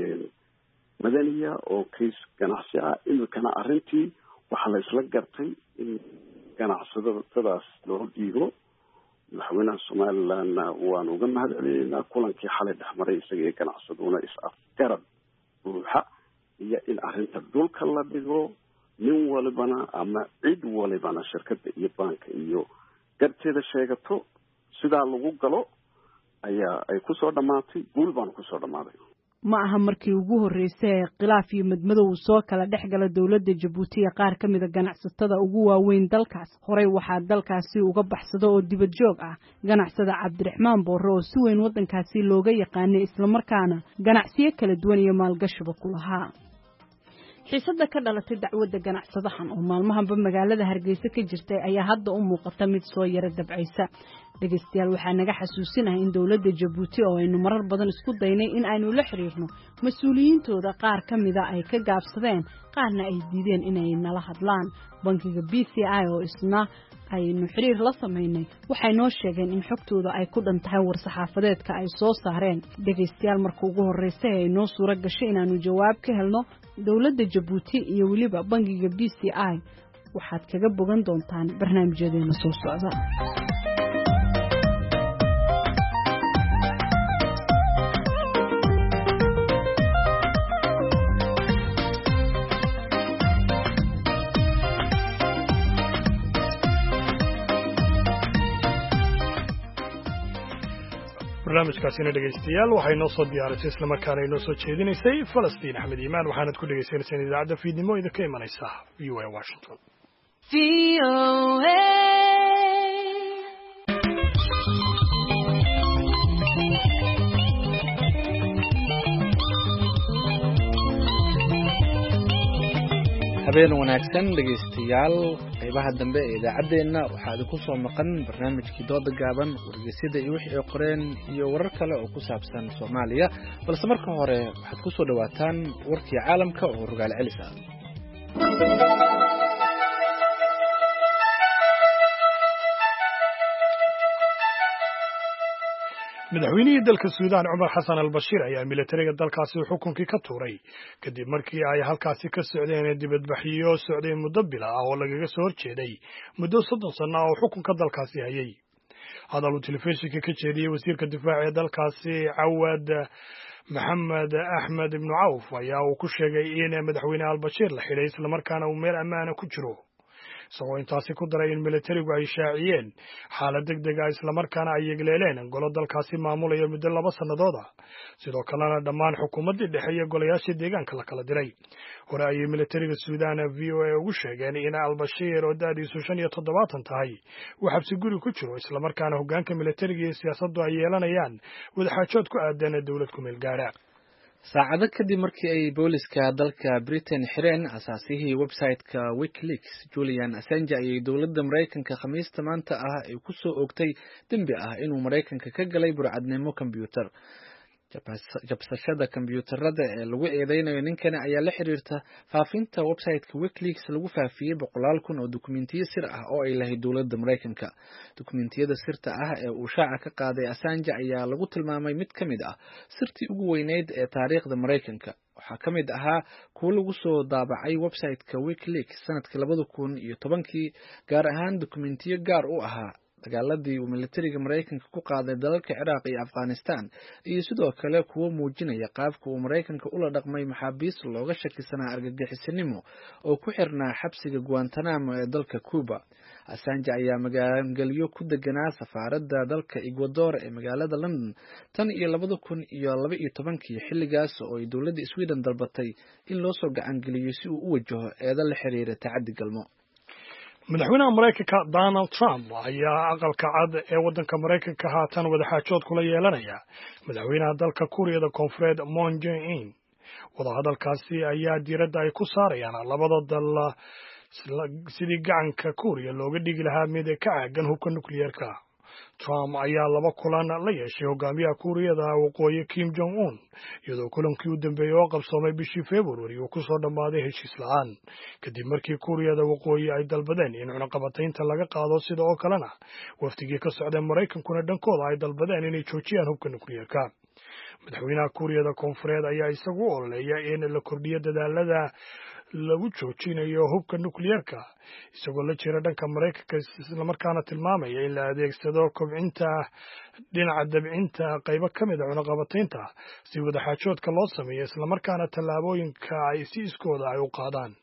madaniya oo case ganacsi ah. imikana arrintii waxaa la isla gartay in ganacsadadaas loo dhiibo. madaxweynaha Somaliland waan uga mahadcelinaynaa kulankii xalay dhexmaray isaga iyo ganacsaduna is-afgarad buuxa iyo in arrinta dhulka la dhigo. nin walibana ama cid walibana shirkadda iyo banka iyo garteeda sheegato sidaa lagu galo ayaa ay ku soo dhamaatay. guul baan ku soo dhamaaday.
ma aha markii ugu horeysay khilaaf iyo madmadow soo kala dhexgala dawladda Djibouti iyo qaar ka mid ah ganacsatada ugu waaweyn dalkaas. horey waxaa dalkaasi uga baxsada oo dibad joog ah ganacsada Cabdiraxmaan Boorre oo si weyn wadankaasi looga yaqaanay, isla markaana ganacsiyo kala duwan iyo maalgashiba ku lahaa. xiisada ka dhalatay dacwadda ganacsadahan oo maalmahanba magaalada Hargeysa ka jirtay ayaa hadda u muuqata mid soo yara dabcaysa. dhageystayaal waxaa naga xasuusinahay in dawladda Djibouti oo aynu marar badan isku daynay in aynu la xiriirno mas'uuliyiintooda qaar ka mid ah ay ka gaabsadeen, qaarna ay diideen inay nala hadlaan. bankiga BCI oo isna aynu xiriir la sameynay waxay noo sheegeen in xogtooda ay ku dhantahay war-saxaafadeedka ay soo saareen. dhageystayaal markii ugu horeysay ay noo suura gashay inaanu jawaab ka helno dawladda Djibouti iyo waliba bankiga BCI waxaad kaga bogan doontaan barnaamijyadeena soo socda.
barnaamijkaasina dhegaystayaal waxay noo soo diyaarisay isla markaana inoo soo jeedinaysay Falastiin Axmed Iimaan waxaanad ku dhagaysanaysaan idaacadda fiidnimo idinka imanaysa VOA Washington.
habeen wanaagsan dhegaystayaal qaybaha dambe ee idaacadeena waxaa idinku soo maqan barnaamijkii dooda gaaban wargeysyada iyo wixii ay qoreen iyo warar kale oo ku saabsan Soomaaliya balse marka hore waxaad ku soo dhawaataan warkii caalamka oo rogaal celis ah.
madaxweynihii dalka Suudaan Cumar Xasan al-Bashiir ayaa militariga dalkaasi xukunkii ka tuuray kadib markii ay halkaasi ka socdeen dibadbaxyo socday muddo bil ah oo lagaga soo horjeeday muddo 30 sano oo xukunka dalkaasi hayay. hadal uu telefishinka ka jeediyay wasiirka difaaca ee dalkaasi Cawad Maxamed Axmed ibn Awf ayaa uu ku sheegay in madaxweyne al-Bashiir la xidhay isla markaana uu meel ammaan ku jiro. isagoo intaasi ku daray in militarigu ay shaaciyeen xaalad degdeg ah isla markaana ay yegleeleen golo dalkaasi maamulaya muddo 2 sannadood ah sidoo kalena dhammaan xukuumaddii dhexe iyo golayaashii deegaanka la kala diray. hore ayay militariga Suudaan VOA ugu sheegeen in al-Bashiir oo da'diisu 75 tahay uu xabsi guri ku jiro isla markaana hoggaanka militariga iyo siyaasaddu ay yeelanayaan wadaxaajood ku aadan dawlad ku meel gaara.
saacado kadib markii ay booliska dalka Britain xireen asaasihii website-ka WikiLeaks Julian Assange ayay dowladda Mareykanka Khamiista maanta ah ay ku soo oogtay dambi ah inuu Mareykanka ka galay burcadnimo kombiyuutar. jabsashada kombiyuutarada ee lagu eedeynayo ninkani ayaa la xiriirta faafinta website-ka WikiLeaks lagu faafiyay 100,000 oo dukumeentiyo sir ah oo ay lahayd dowladda Mareykanka. dukumeentiyada sirta ah ee uu shaaca ka qaaday Assange ayaa lagu tilmaamay mid ka mid ah sirtii ugu weyneyd ee taariikhda Mareykanka. waxaa ka mid ahaa kuwa lagu soo daabacay website-ka WikiLeaks sanadkii 2010 gaar ahaan dukumeentiyo gaar u ahaa dagaaladii uu militariga Mareykanka ku qaaday dalalka Ciraaq iyo Afghanistan iyo sidoo kale kuwa muujinaya qaabka uu Mareykanka ula dhaqmay maxaabiis looga shakisanaa argagixisanimo oo ku xirnaa xabsiga Guantanamo ee dalka Cuba. Assange ayaa magaalgelyo ku deganaa safaaradda dalka Ecuador ee magaalada London tan iyo 2012 xilligaas oo ay dowladda Sweden dalbatay in loo soo gacan geliyo si uu u wajaho eedo la xiriira tacaddi galmo.
madaxweynaha Mareykanka Donald Trump ayaa aqalka cad ee waddanka Mareykanka haatan wadaxaajood kula yeelanaya madaxweynaha dalka Kuuriyada Koonfureed Moon Jae-in. wadahadalkaasi ayaa diiradda ay ku saarayaan labada dal sidii gacanka Kuuriya looga dhigi lahaa mid ka caagan hubka nukliyeerka. Trump ayaa 2 kulan la yeeshay hogaamiyaha Kuuriyada Waqooyi Kim Jong Un iyadoo kulankii u dambeeyay oo qabsoomay bishii February uu ku soo dhamaaday heshiis la'aan kadib markii Kuuriyada Waqooyi ay dalbadeen in cunaqabataynta laga qaado sidoo oo kalena waftigii ka socday Mareykankuna dhankooda ay dalbadeen inay joojiyaan hubka nukliyeerka. madaxweynaha Kuuriyada Koonfureed ayaa isagu ololeeya in la kordhiyo dadaalada lagu joojinayo hubka nukliyeerka isagoo la jira dhanka Mareykanka isla markaana tilmaamaya in la adeegsado kobcinta dhinaca dabcinta qaybo ka mid ah cunaqabataynta si wadaxaajoodka loo sameeyo isla markaana tallaabooyinka ay si iskooda ay u qaadaan.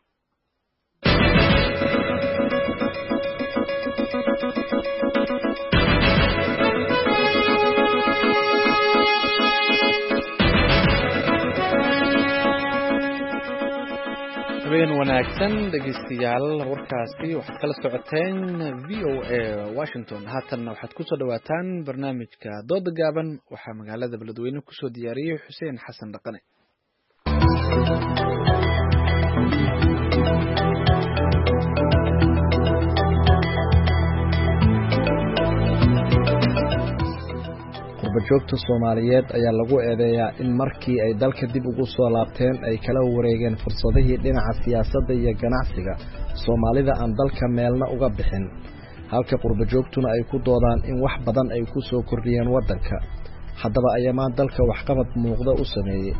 habeen wanaagsan dhegeystayaal warkaasi waxaad kala socoteen VOA Washington haatanna waxaad ku soo dhawaataan barnaamijka dooda gaaban waxaa magaalada Beledweyne ku soo diyaariyay Xuseen Xasan Dhaqane.
qurbajoogta Soomaaliyeed ayaa lagu eedeeyaa in markii ay dalka dib ugu soo laabteen ay kala wareegeen fursadihii dhinaca siyaasadda iyo ganacsiga Soomaalida aan dalka meelna uga bixin halka qurbajoogtuna ay ku doodaan in wax badan ay ku soo kordhiyeen waddanka haddaba ayamaan dalka waxqabad muuqda u sameeyay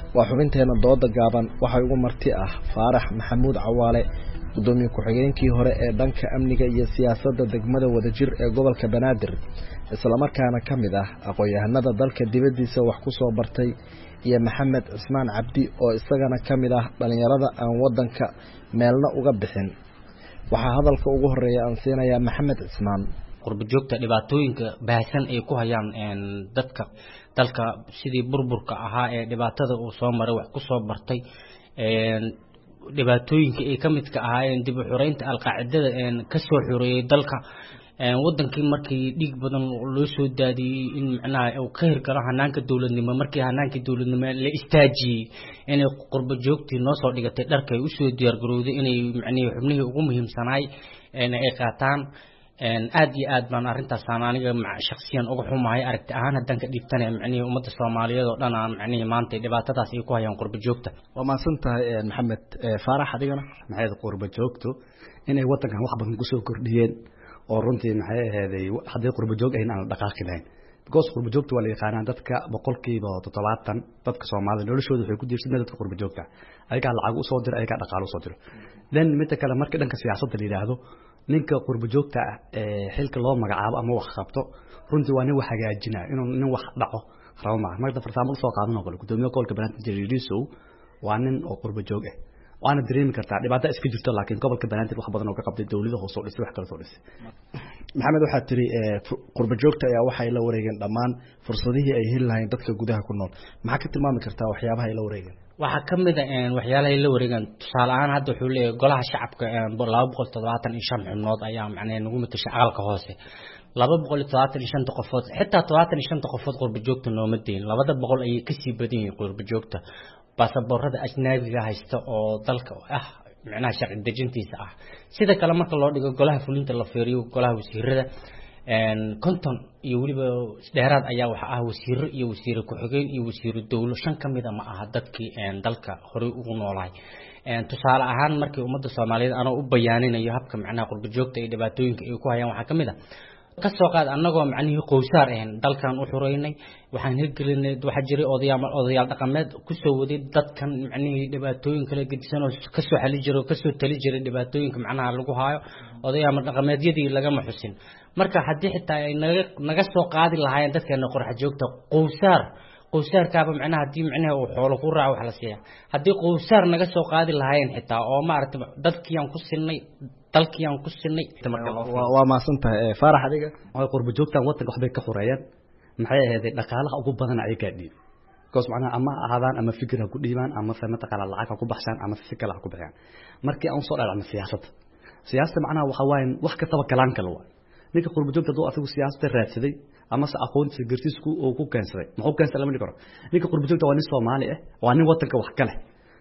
waa xubinteena dooda gaaban waxay ugu marti ah Faarax Maxamuud Cawaale gudoomiye ku-xigeenkii hore ee dhanka amniga iyo siyaasadda degmada Wadajir ee gobolka Banaadir isla markaana kamid ah aqoon-yahanada dalka dibadiisa wax ku soo bartay iyo Maxamed Cismaan Cabdi oo isagana kamid ah dhalinyarada aan wadanka meelna uga bixin waxa hadalka ugu horeeya aan siinayaa Maxamed Cismaan
qurbo joogta dhibaatooyinka baahsan ay ku hayaan dadka dalka sidii burburka ahaa ee dhibaatada uu soo maray wax ku soo bartay dhibaatooyinka ay kamid ka ahaayeen dib u xureynta alqaacidada ka soo xureeyay dalka wadankii markii dhiig badan loo soo daadiyay in macnaha uu ka hirgalo hanaanka dawladnimo markii hanaanka dawladnimo la istaajiyay inay qurbo joogtii noo soo dhigatay dharka ay u soo diyaar garowday inay macnaha xubnihii ugu muhiimsanaay ay qaataan aad iyo aad baan arintaas aniga shakhsiyan uga xumahay aragti ahaan hadan ka dhibtanay macnaha ummadda Soomaaliyeed oo dhan aan macnaha maanta dhibaatadaas ay ku hayaan qurbo joogta
waa maasantahay Maxamed Faarax adigana maxay qurbo joogto inay wadankan wax badan ku soo kordhiyeen oo runtii maxay ahaday hadii qurbo joog ay aan dhaqaaqi lahayn because qurbo joogto waa la yaqaanaa dadka 70% dadka Soomaalida noloshooda waxay ku diirsadeen dadka qurbo joogta ayaga lacag u soo diray ayaga dhaqaale u soo diray then mid kale marka dhanka siyaasadda la yiraahdo ninka qurbo joogta xilka loo magacaabo ama wax qabto runtii waa nin wax hagaajinaa inuu nin wax dhaco rawma marka farsaamo soo qaadano kale gudoomiye gobolka Banaadir Jiriiriso waa nin oo qurbo joog ah waana dareemi kartaa dhibaato iska jirto laakiin gobolka Banaadir wax badan oo ka qabtay dawladda hoos oo dhisay wax kale soo dhisay
Maxamed waxa tiri qurbo joogta ayaa waxay la wareegeen dhammaan fursadihii ay heli lahayn dadka gudaha ku nool maxaa ka tilmaami kartaa waxyaabaha ay la wareegeen
waxa kamid ah waxyaalaha ay la wareegeen tusaale ahaan hadda wuxuu leeyahay golaha shacabka 275 xubnood ayaa macnaheedu nagu matashay aqalka hoose 275 qofood xitaa 75 qofood qurbo joogta nooma deyn 200 ay ka sii badan yihiin qurbo joogta baasaboorada ajnabiga haysta oo dalka ah macnaha sharci dejintiisa ah sida kale marka loo dhigo golaha fulinta la feeriyo golaha wasiirada konton iyo waliba dheeraad ayaa waxa ah wasiiro iyo wasiiro ku-xigeen iyo wasiiro dawlo shan kamid ah ma aha dadkii dalka hore ugu noolaay tusaale ahaan markii ummadda Soomaaliyeed aan u bayaaninayo habka macnaha qurbo joogta ee dhibaatooyinka ay ku hayaan waxa kamid ah ka soo qaad anagoo macnaheedu qowsaar dalkan u xureynay waxaan hirgelinay waxa jiray odayaal dhaqameed ku soo waday dadkan macnaheedu dhibaatooyin kala gedisan oo ka soo xali jiray ka soo tali jiray dhibaatooyinka macnaha lagu haayo odayaal dhaqameedyadii laga maxusin marka hadii xitaa ay naga soo qaadi lahaayeen dadkeena qorxa joogta qowsaarkaaba macnaha hadii macnaha uu xoolo ku raaco wax la siiya hadii qowsaar naga soo qaadi lahaayeen xitaa oo maaragtay dadkii aan ku sinay dalkii aan ku sinay
waa maasantahay Faarax adiga
oo qurbo joogtan wadanka waxbay ka xoreeyeen maxay ahayd dhaqaalaha ugu badan ay ka dhib because macnaha ama ahaadaan ama fikir ku dhiibaan ama sanad qala lacag ku baxsan ama fikir ku bixiyaan markii aan soo dhalacno siyaasadda macnaha waxa weyn wax ka taba kalaan kale waa ninka qurbo joogta doo asagu siyaasadda raadsaday ama aqoonta gartiisku oo ku keensaday muxuu keensaday lama dhigo ninka qurbo joogta waa nin Soomaali ah waa nin wadanka wax kale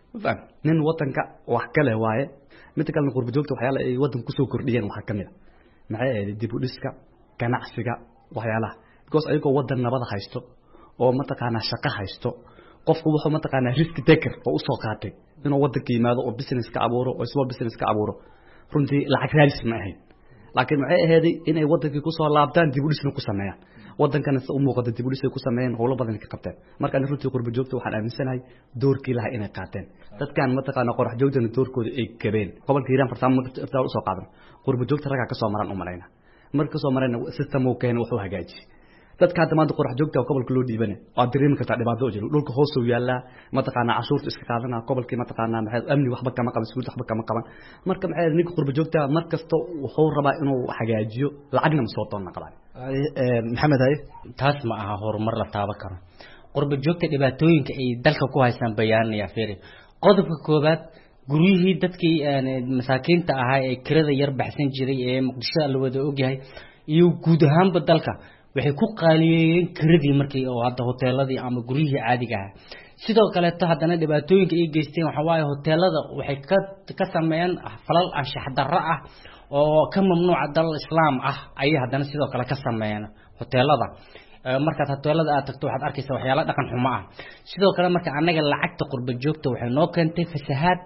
nin wadanka wax kale waaye mid kale qurbo joogta waxyaalaha ay wadanka ku soo kordhiyeen waxa kamid maxay ahayd dib u dhiska ganacsiga waxyaalaha because ayagoo wadan nabad haysto oo mataqaana shaqo haysto qofku wuxuu mataqaana risk taker oo u soo qaatay inuu wadanka yimaado oo business ka abuuro oo small business ka abuuro runtii lacag raadis ma ahayn laakiin maxay ahayd inay wadankii ku soo laabtaan dib u dhisna ku sameeyaan wadankana u muuqata dib u dhisay ku sameeyeen howlo badan ka qabteen marka runtii qurbo joogta waxaan aaminsanahay doorkii laha inay qaateen dadkan mataqaana qorx joogtana doorkooda ay gabeen gobolka Hiiraan farsaamo u soo qaadan qurbo joogta raga ka soo maran u malayna marka soo marayna system uu keenay wuxuu hagaajiyay dadka hadda maanta qorx joogta gobolka loo dhiibane waa dareemi kartaa dhibaato jiro dhulka hoos u yaala mataqaana cashuurta iska qaadana gobolkii mataqaana maxay amni waxba kama qaban iskuul waxba kama qaban marka maxay ninka qurbo joogta markasto wuxuu rabaa inuu hagaajiyo lacagna ma soo toona qaban
Maxamed hay
taas ma aha horumar la taaban karo qurbo joogta dhibaatooyinka ay dalka ku haysan bayaanaya fiiri qodobka koobaad guryihii dadkii masaakiinta ahaa ee kirada yar baxsan jiray ee Muqdisho la wada ogyahay iyo guud ahaanba dalka waxay ku qaaliyeen kiradii markii oo hadda hoteeladii ama guryihii caadiga ah sidoo kale haddana dhibaatooyinka ay geysteen waxa waaye hoteelada waxay ka sameeyeen falal anshax darro ah oo ka mamnuuc dal islaam ah ay haddana sidoo kale ka sameeyeen hoteelada markaad hoteelada aad tagto waxaad arkaysaa waxyaalo dhaqan xumo ah sidoo kale marka anaga lacagta qurbo joogta waxay noo keentay fasahaad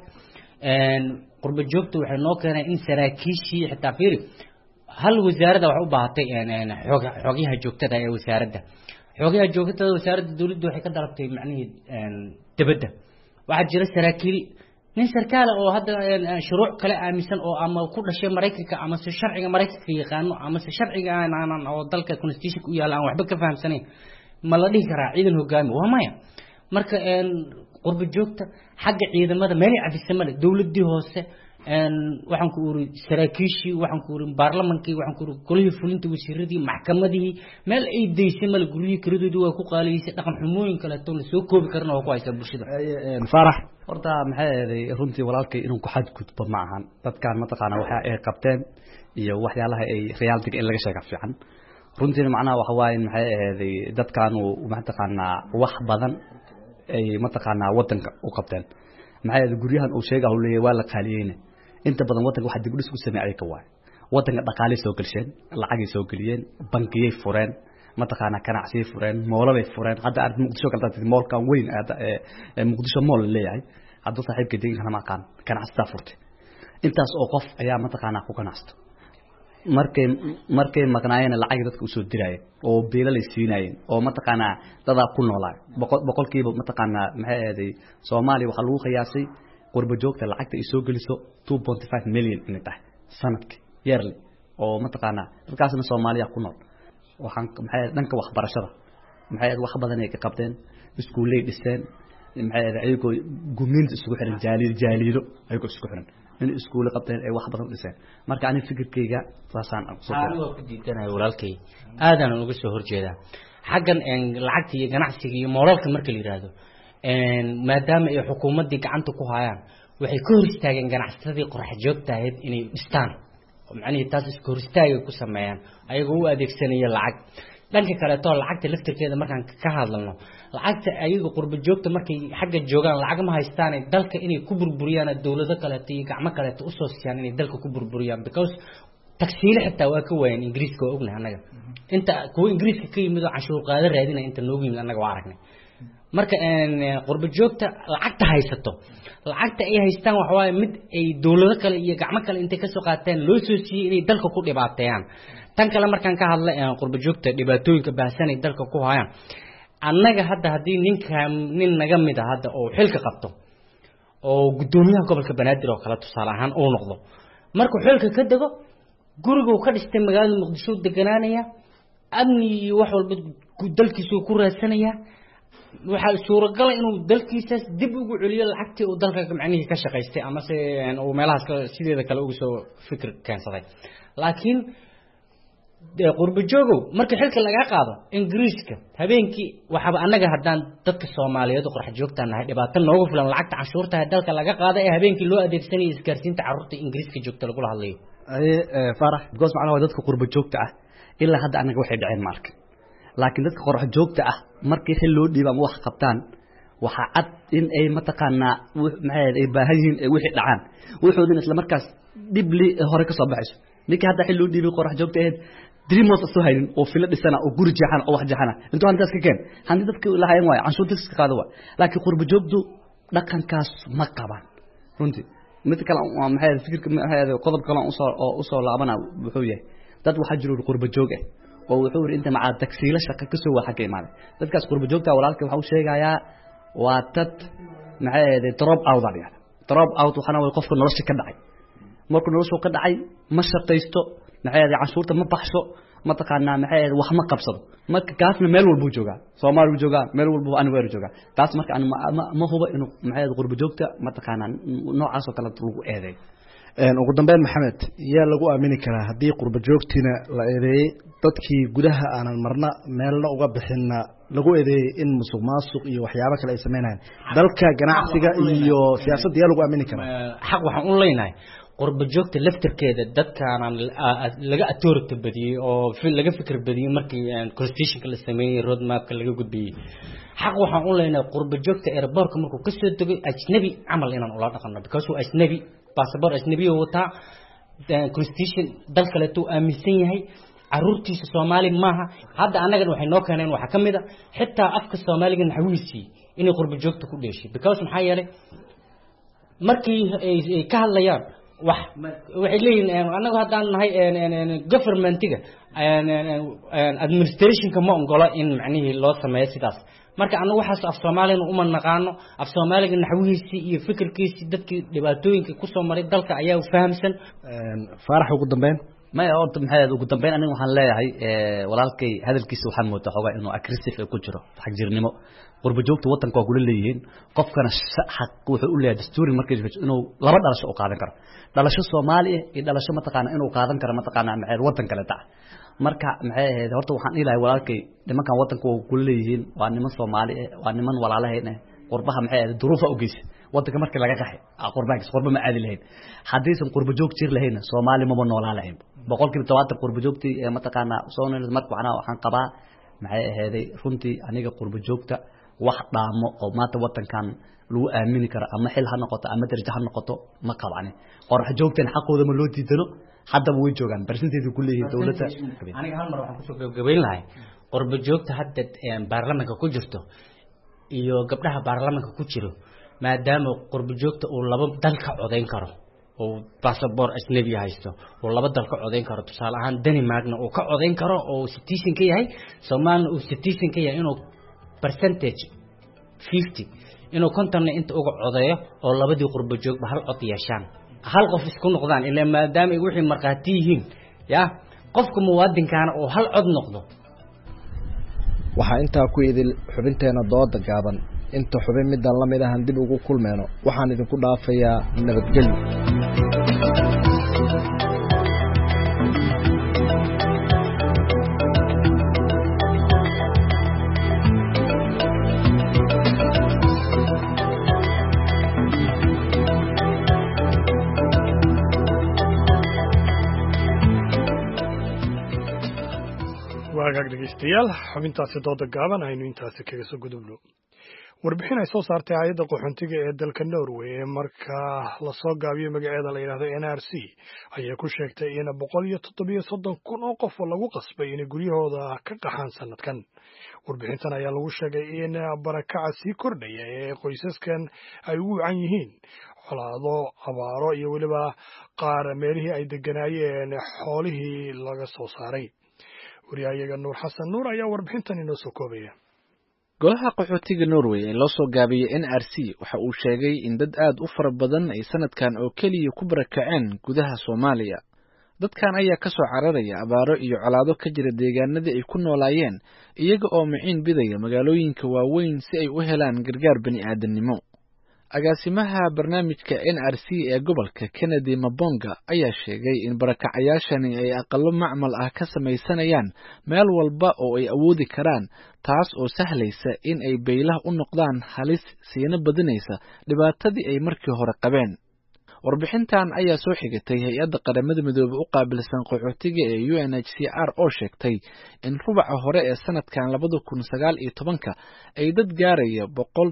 qurbo joogta waxay noo keenay in saraakiishii xitaa fiiri hal wasaaradda wax u baahatay xogaha joogtada ee wasaaradda xogaha joogtada wasaaradda dawladda waxay ka dalabtay macnihii dibadda waxaa jira saraakiil nin sarkaala oo hadda shuruuc kale aaminsan oo ama ku dhashay Mareykanka ama si sharciga Mareykanka yaqaano ama si sharciga aan oo dalka constitution u yaala aan waxba ka fahamsanayn ma la dhihi karaa ciidan hogaami waa maya marka qurba joogta xagga ciidamada meel cafisamada dawladii hoose waxaan ku uri saraakiishii waxaan ku uri baarlamankii waxaan ku uri golihii fulinta wasiiradii maxkamadii meel ay deysay mal guriyii kiradoodu waa ku qaaliyeysay dhaqan xumooyin kale oo la soo koobi karna oo ku haysta bulshada
farax horta maxay ahayd runtii walaalkay inuu ku xad gudbo ma ahan dadkan ma taqaana waxa ay qabteen iyo waxyaalaha ay reality in laga sheego fiican runtii macnaha waxa waaye maxay ahayd dadkan uu ma taqaana wax badan ay ma taqaana wadanka u qabteen maxay ahayd guriyahan uu sheegay oo leeyahay waa la qaaliyeen inta badan wadanka waxa dib u dhis ku sameeyay ka waay wadanka dhaqaale soo galsheen lacag soo galiyeen bankiyay fureen ma taqaana ganacsi fureen moolay fureen hadda aad muqdisho ka dadka moolkan weyn ee muqdisho mool leeyahay hadda saaxiibka deegaanka ma aqaan ganacsi furtay intaas oo qof ayaa ma taqaana ku ganacsto markay maqnaayeen lacag dadka u soo dirayeen oo beelalay siinayeen oo ma taqaana dada ku noolaa boqolkiiba ma taqaana maxay ahayd Soomaaliya waxa lagu qiyaasay qurba joogta lacagta ay soo geliso 2.5 million in tahay sanadkii yearly oo ma taqaana dadkaasna Soomaaliya ku nool waxaan maxay dhanka waxbarashada maxay wax badan ay ka qabteen iskuulay dhiseen maxay ayagoo gumeynta isugu xiran jaalido ayagoo isku xiran in iskuul qabteen ay wax badan dhiseen marka ani fikirkayga saasaan
aniga ku diidanahay walaalkay aadan uga soo horjeedaa xaggan lacagta iyo ganacsiga iyo moolka marka la yiraahdo maadaama ay xukuumadii gacanta ku hayaan waxay ka hor istaageen ganacsadii qorax joogtaayeen inay dhistaan macnaheedu taas isku hor istaag ku sameeyaan ayagoo u adeegsanaya lacag dhanka kale too lacagta laftirkeeda markaan ka hadlano lacagta ayaga qurba joogta markay xagga joogaan lacag ma haystaan dalka inay ku burburiyaan dawlado kale iyo gacmo kale u soo siiyaan inay dalka ku burburiyaan because taksiile xitaa waa ka waayeen Ingiriiska oo ognahay anaga inta kuwa Ingiriiska ka yimid oo cashuur qaada raadinay inta noogu yimid anaga waa aragnay marka qurba joogta lacagta haysato lacagta ay haystaan wax waaye mid ay dawlado kale iyo gacmo kale intay ka soo qaateen loo soo siiyay inay dalka ku dhibaateeyaan tan kale markaan ka hadlay qurba joogta dhibaatooyinka baahsan ay dalka ku hayaan annaga hadda hadii nin naga mid ah hadda oo xilka qabto oo gudoomiyaha gobolka Banaadir oo kala tusaale ahaan uu noqdo markuu xilka ka dago guriga uu ka dhistay magaalada Muqdisho deganaanaya amni iyo wax walba dalkiisu ku raadsanaya waxa suuragal inuu dalkiisa dib ugu celiyo lacagtii uu dalka macnihi ka shaqaystay ama se uu meelahaas sideeda kale ugu soo fikir keensaday laakiin qurba joogo marka xilka laga qaado Ingiriiska habeenkii waxaba anaga hadaan dadka Soomaaliyeed qorax joogtanahay dhibaato noogu filan lacagta cashuurta dalka laga qaado ee habeenkii loo adeegsanay isgaarsiinta carruurta Ingiriiska joogta lagu hadlayo
farax because macnaha dadka qurba joogta ah ilaa hadda anaga waxay dhaceen marka laakiin dadka qorax joogta ah markii xil loo dhiibay wax qabtaan waxa cad in ay ma taqaana maxay ay baahan yihiin wixii dhacaan wuxuudin isla markaas dibli hore ka soo baxayso ninka hadda xil loo dhiibay qorax joogta ah dreamos soo haynin oo fila dhisana oo guri jaxan oo wax jaxana inta aan taas ka keen handi dadka la hayn way canshuurta iska qaado waa laakiin qurba joogdu dhaqankaas ma qaban runtii mid kale waa maxay fikirka maxay qodob kale oo soo laabana wuxuu yahay dad waxa jiro qurba joog ah oo wuxuu inta macaa taksiila shaqo ka soo waxa ka imaaday dadkaas qurba joogta walaalka waxa uu sheegayaa waa dad maxay drop out ah drop out waxana way qofka nolosha ka dhacay markuu nolosha ka dhacay ma shaqaysto maxay cashuurta ma baxsho ma taqaana maxay wax ma qabsado marka kaasna meel walba jooga Soomaaliya jooga meel walba aan weer jooga taas marka aan ma hubo inuu maxay qurba joogta ma taqaana noocaas oo kale lagu eeday
ugu dambeyn maxamed yaa lagu aamini karaa hadii qurba joogtina la eedeeyay dadkii gudaha aanan marna meelna uga bixinna lagu eedeeyay in musuqmaasuq iyo waxyaabo kale ay sameynayaan dalka ganacsiga iyo siyaasadda yaa lagu aamini karaa
xaq waxaan u leenahay qurba joogta laftirkeeda dadkaan laga authority badiyay oo laga fikir badiyay markii constitution la sameeyay road map laga gudbiyay xaq waxaan u leenahay qurba joogta airport markuu ka soo degay ajnabi amal inaan ula dhaqano because uu ajnabi passport ajnabi wata constitution dal kale tuu aaminsan yahay caruurtiisa Soomaali maaha hadda anaga waxay noo keeneen waxa kamid ah xitaa afka Soomaaliga naxwiisi inay qurba joogta ku dheeshay because maxay yeelay markii ay ka hadlayaan waxay leeyihiin anagu haddaan nahay governmentiga administrationka ma ogola in macnihii loo sameeyo sidaas marka anagu waxaas af Soomaaliga uma naqaano af Soomaaliga naxwihiisa iyo fikirkiisa dadkii dhibaatooyinka ku soo maray dalka ayaa u fahamsan
faarax ugu dambeyn
ما أنت محيط وقدام بين أنا وحنا لا هي ولكن هذا الكيس وحنا متحوى إنه أكريسيف كجرا حق جرنيمو قرب جوكت وطن كقول اللي ين قف كان حق ويقول لي دستوري مركز إنه لا بد على شو قاعدين كرا على شو الصومالي إذا على شو متقنا إنه قاعدين كرا متقنا مع الوطن كلا تاع مركا معه هذا هرتو وحنا إلى ولكن لما كان وطن كقول لي ين وأنا من صومالي وأنا من ولا على هنا قربها معه الظروف أوجيس وطن كمركز لا قحي قرب ما عادل هين حديث قرب جوك كتير لهنا صومالي ما بنول على هين بقول كده تواتر قرب جوكتي متقنا صون المرك وحنا وحن قبا معه هذه رنتي أنا قرب جوكتا واحد ضامو أو ما توتن كان لو أمين كرا أما حلها نقطة أما ترجع نقطة ما قبعني قرح جوكتين حقه ذا ملوت يدلو حتى بوي جوكان برسنتي في كل دولة
أنا هم راح أقول قبيل هاي قرب جوكتا حتى برلمان كوجرته iyo gabdhaha baarlamaanka ku jiro maadaama qurbo joogta uu laba dalka codeyn karo oo passport ajnabi haysto oo laba dalka codeyn karo tusaale ahaan Denmarkna uu ka codeyn karo oo citizen ka yahay Soomaaliya uu citizen ka yahay inuu percentage 50 inuu kontanna inta uga codeeyo oo labadii qurbo joogba hal cod yeeshaan hal qof isku noqdaan ilaa maadaama ay wixii marqaati yihiin ya qofka muwaadinkaana oo hal cod noqdo
waxaa intaa ku idil xubinteena dooda gaaban inta xubin midaan la mid ahan dib ugu kulmeeno waxaan idinku dhaafayaa nabadgelyo
dhegeystayaal xubintaasi dooda gaaban aynu intaasi kaga soo gudubno warbixin ay soo saartay hay'adda qaxoontiga ee dalka Norway ee marka la soo gaabiyo magaceeda la yiraahdo NRC ayaa ku sheegtay in 137,000 oo qof lagu qasbay in guryahooda ka qaxaan sanadkan warbixintan ayaa lagu sheegay in barakaca sii kordhaya ee qoysaskan ay ugu wacan yihiin colaado abaaro iyo waliba qaar meelihii ay deganaayeen xoolihii laga soo saaray wariyaha Nuur Xasan Nuur ayaa warbixintan inoo soo koobaya
golaha qaxootiga Norway ee loo soo gaabiyay NRC waxa uu sheegay in dad aad u fara badan ay sanadkan oo kaliya ku barakaceen gudaha Soomaaliya dadkan ayaa ka soo cararaya abaaro iyo colaado ka jira deegaanadii ay ku noolaayeen iyaga oo miciin bidaya magaalooyinka waaweyn si ay u helaan gargaar bani'aadanimo agaasimaha barnaamijka NRC ee gobolka Kennedy Mabonga ayaa sheegay in barakacayaashani ay aqallo macmal ah ka samaysanayaan meel walba oo ay awoodi karaan taas oo sahlaysa in ay beylah u noqdaan halis siina badinaysa dhibaatadii ay markii hore qabeen warbixintan ayaa soo xigatay hay'adda qaramada midoobay u qaabilsan qaxootiga ee UNHCR oo sheegtay in rubaca hore ee sanadkan 2019 ay dad gaaraya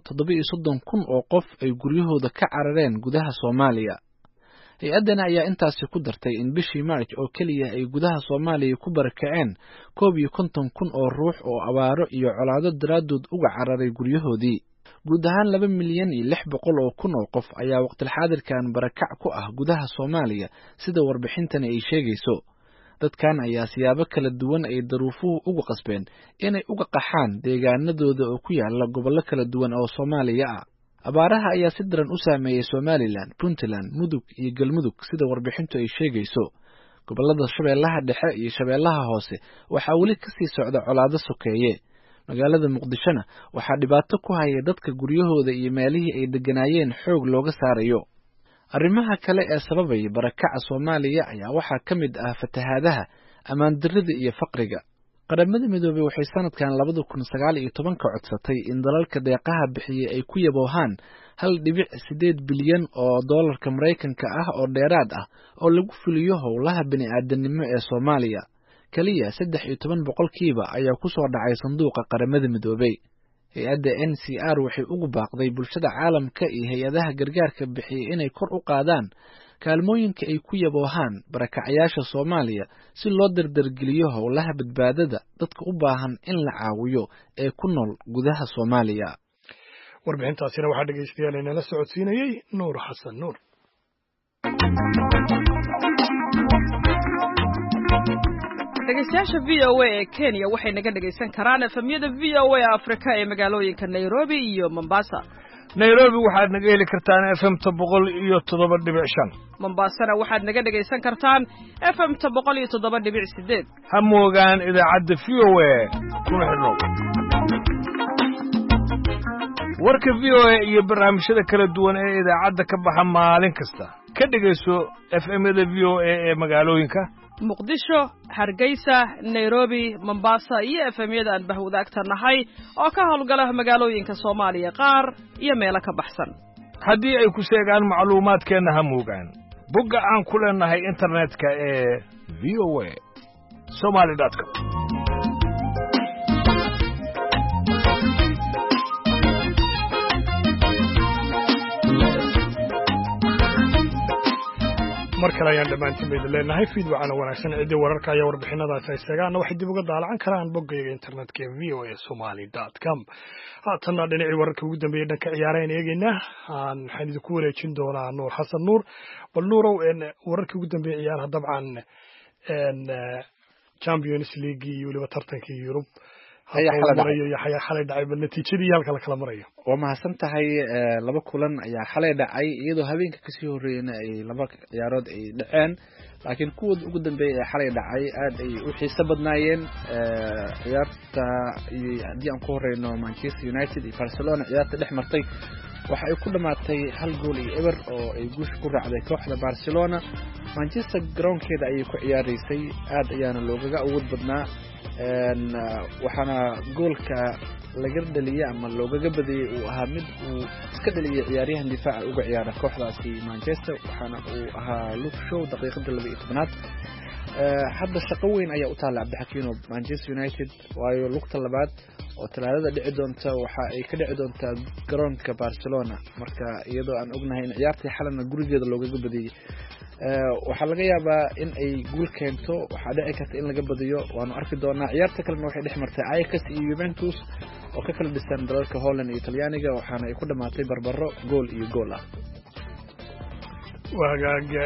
137,000 oo qof ay guryahooda ka carareen gudaha Soomaaliya hay-adana ayaa intaasi ku dartay in bishii March oo kaliya ay gudaha Soomaaliya ku barakaceen 51,000 oo ruux oo abaaro iyo colaado daraadood uga cararay guryahoodii guud ahaan 2,600,000 oo qof ayaa waqti xaadirkan barakac ku ah gudaha Soomaaliya sida warbixintan ay sheegayso dadkan ayaa siyaabo kala duwan ay daruufuhu uga qasbeen inay uga qaxaan deegaanadooda oo ku yaala gobollo kala duwan oo Soomaaliya ah abaaraha ayaa si daran u saameeyay Somaliland, Puntland, Mudug iyo Galmudug sida warbixintu ay sheegayso gobollada Shabeellaha Dhexe iyo Shabeellaha Hoose waxa wali ka sii socda colaado sokeeye magaalada Muqdishona waxaa dhibaato ku haya dadka guryahooda iyo meelihii ay deganaayeen xoog looga saarayo arrimaha kale ee sababay barakaca Soomaaliya ayaa waxaa ka mid ah fatahaadaha amaan darrida iyo faqriga qaramada midoobay waxay sanadkan 2019 codsatay in dalalka deeqaha bixiyay ay ku yaboohaan 1.8 bilyan oo dollarka Mareykanka ah oo dheeraad ah oo lagu fuliyo howlaha bini'aadanimo ee Soomaaliya kaliya 13% ayaa ku soo dhacay sanduuqa qaramada midoobay hay'adda NCR waxay ugu baaqday bulshada caalamka iyo hay'adaha gargaarka bixiyay inay kor u qaadaan kaalmooyinka ay ku yaboohaan barakacayaasha Soomaaliya si loo dardargeliyo howlaha badbaadada dadka u baahan in la caawiyo ee ku nool gudaha Soomaaliya
warbixintaasina waxaa dhegeystayaal inala socodsiinayay Nuur Xasan Nuur
dhegeystayaasha v o a ee Kenya waxay naga dhegeysan karaan efemyada v o a Afrika ee magaalooyinka Nairobi iyo Mombasa.
Nairobi waxaad naga heli kartaan FM-ta 107.5.
Mombasana waxaad naga dhegeysan kartaan FM-ta 107.8.
Ha moogaan idaacadda v o a kuna xidhnow. warka v o a iyo barnaamijyada kala duwan ee idaacadda ka baxa maalin kasta ka dhegeyso FM-yada v o a ee magaalooyinka
Muqdisho, Hargeysa, Nairobi, Mombasa iyo FM-yada aan bahwadaagta nahay oo ka howlgala magaalooyinka Soomaaliya qaar iyo meelo ka baxsan.
haddii ay ku sheegaan macluumaadkeena ha moogaan bogga aan ku leenahay internetka ee voa.somali.com. mar kale ayaan dhammaantiin bayda leenahay fiid waxaana wanaagsan ciddii wararka ayaa warbixinadaasi ay sheegaanna waxay dib uga daalacan karaan boggayga internetka ee voa.somali.com. haatanna dhinacii wararka ugu dambeeyey dhanka ciyaarahan eegaynaa waxaan idinku wareejin doonaa nuur xasan nuur. bal nuurow wararkii ugu dambeeyey ciyaaraha dabcan Champions League iyo weliba tartankii Yurub xalay dhacay bal natiijadii halka la kala marayo.
waa mahadsan tahay laba kulan ayaa xalay dhacay iyadoo habeenka kasii horeeyna ay laba ciyaarood ay dhaceen laakiin kuwooda ugu dambeeyay ee xalay dhacay aad ay u xiiso badnaayeen ciyaarta haddii aan ku horeyno Manchester United iyo Barcelona ciyaarta dhex martay waxa ay ku dhamaatay 1-0 oo ay guush ku raacday kooxda Barcelona. Manchester groundkeeda ayay ku ciyaaraysay aad ayaana loogaga awood badnaa waxaana goolka laga dhaliyay ama loogaga badiyay uu ahaa mid uu iska dhaliyay ciyaaryahan difaaca uga ciyaara kooxdaasi Manchester waxaana uu ahaa Luke Shaw daqiiqada 12aad. hadda shaqo weyn ayaa u taala Cabdixakiin oo Manchester United waayo lugta labaad oo talaadada dhici doonta waxa ay ka dhici doontaa garoonka Barcelona marka iyadoo aan ognahay in ciyaartii xalana gurigeeda loogaga badiyay waxa laga yaabaa in ay guul keento waxa dhici karta in laga badiyo waanu arki doonaa. ciyaarta kalena waxay dhex martay Ajax iyo Juventus oo ka kala dhisan dalalka Holland iyo Talyaaniga waxaana ay ku dhamaatay barbaro gool iyo gool ah.
waagaaga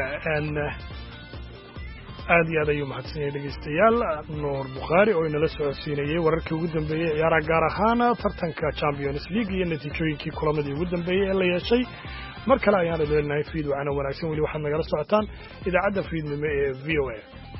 aad iyo aad ayuu mahadsan yahay dhegeystayaal Nuur Bukhaari oo inala socodsiinayay wararkii ugu dambeeyey ciyaaraha gaar ahaan tartanka Champions League iyo natiijooyinkii kulamadii ugu dambeeyey ee la yeeshay. mar kale ayaan leenahay fiid waxaana wanaagsan weli waxaad nagala socotaan idaacadda fiidnimo ee VOA.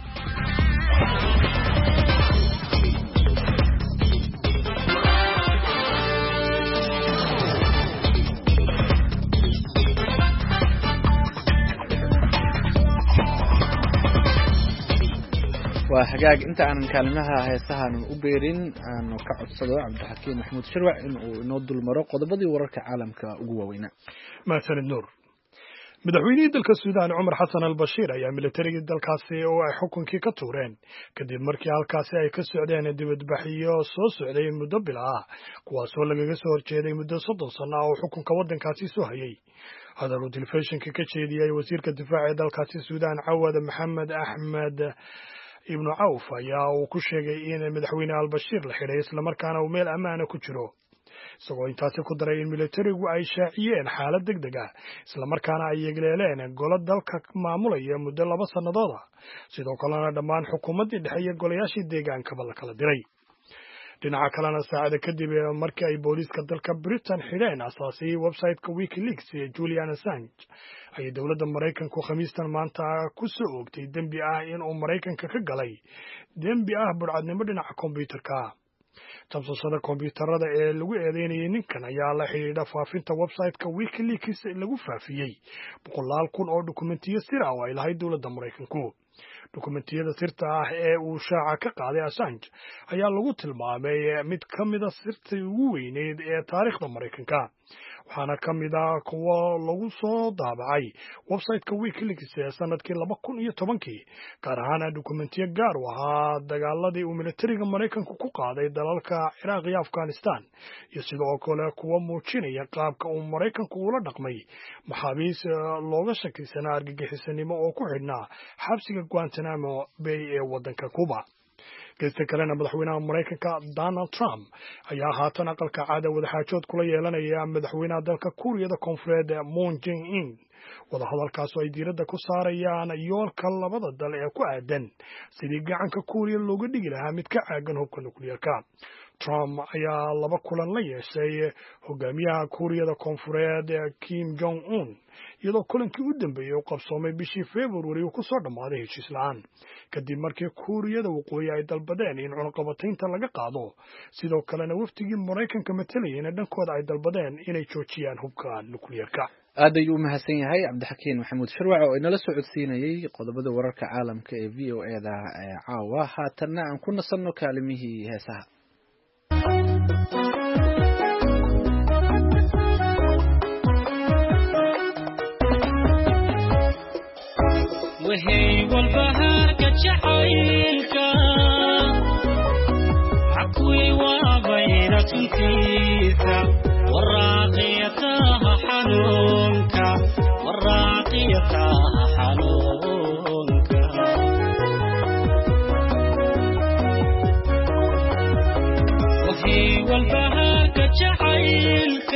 waa hagaag inta aanan kaalimaha heesahan u beerin aanu ka codsado Cabdixakiin Maxamuud Shirwac in uu inoo dulmaro qodobadii wararka caalamka ugu waaweynaa.
mahadsanid nuur. madaxweynihii dalka Suudaan Cumar Xasan al-Bashiir ayaa milatarigii dalkaasi oo ay xukunkii ka tuureen kadib markii halkaasi ay ka socdeen dibadbaxyo soo socday muddo bil ah kuwaasoo lagaga soo horjeeday muddo 30 sano oo xukunka waddankaasi soo hayay. hadal uu telefishinka ka jeediyay wasiirka difaaca ee dalkaasi Suudaan Cawad Maxamed Axmed ibnu Cawf ayaa uu ku sheegay in madaxweyne al-Bashiir la xidhay isla markaana uu meel ammaan ku jiro isagoo intaasi ku daray in militarigu ay shaaciyeen xaalad degdeg ah isla markaana ay yeegleeleen golo dalka maamulaya muddo 2 sannadood ah sidoo kalena dhammaan xukuumaddii dhexe iyo golayaashii deegaankaba la kala diray. dhinaca kalena saacada kadib markii ay booliiska dalka Britain xidheen asaasii website-ka WikiLeaks ee Julian Assange ay dowladda Mareykanku khamiistan maanta ku soo oogtay dembi ah in uu Mareykanka ka galay dembi ah burcadnimo dhinaca kombiyuutarka. tamsashada kombiyuutarada ee lagu eedeynayay ninkan ayaa la xidhiidha faafinta website-ka WikiLeaks lagu faafiyey 100,000 oo dukumentiyo sir ah oo ay lahayd dowladda Mareykanku. dukumentiyada sirta ah ee uu shaaca ka qaaday Assange ayaa lagu tilmaamay mid ka mid ah sirtii ugu weyneyd ee taariikhda Mareykanka waxaana ka mid ah kuwa lagu soo daabacay website-ka WikiLeaks ee sanadkii 2010 gaar ahaan dukumentiyo gaar u ahaa dagaaladii uu militariga Mareykanku ku qaaday dalalka Ciraaq iyo Afghanistan iyo sidoo kale kuwa muujinaya qaabka uu Mareykanku ula dhaqmay maxaabiis looga shakisanaa argagixisanimo oo ku xidhnaa xabsiga Guantanamo Bay ee waddanka Cuba. geesta kalena madaxweynaha maraykanka Donald Trump ayaa haatan aqalka caada wadaxaajood kula yeelanaya madaxweynaha dalka kuuriyada koonfureed Moon Jae-in wadahadalkaas oo ay diiradda ku saarayaan yoolka labada dal ee ku aadan sidii gacanka kuuriya looga dhigi lahaa mid ka caagan hubka nukliyeerka. Trump ayaa laba kulan la yeeshay hogaamiyaha kuuriyada koonfureed Kim Jong Un iyadoo kulankii u dambeeyey uu qabsoomay bishii February uu ku soo dhammaaday heshiis la'aan kadib markii kuuriyada waqooyi ay dalbadeen in cunaqabataynta laga qaado sidoo kalena wafdigii maraykanka matalayeen dhankooda ay dalbadeen inay joojiyaan hubka nukliyeerka.
aad ayuu u mahadsan yahay cabdixakiin maxamuud sharwac oo inala soo codsiinayay qodobada wararka caalamka ee VOA-da ee caawa. haatanna aan ku nasanno kaalimihii heesaha.
وهي والبهار كجعيلك عقوي وبينة كيسة والراقيتها حنونك والراقيتها حنونك وهي والبهار كجعيلك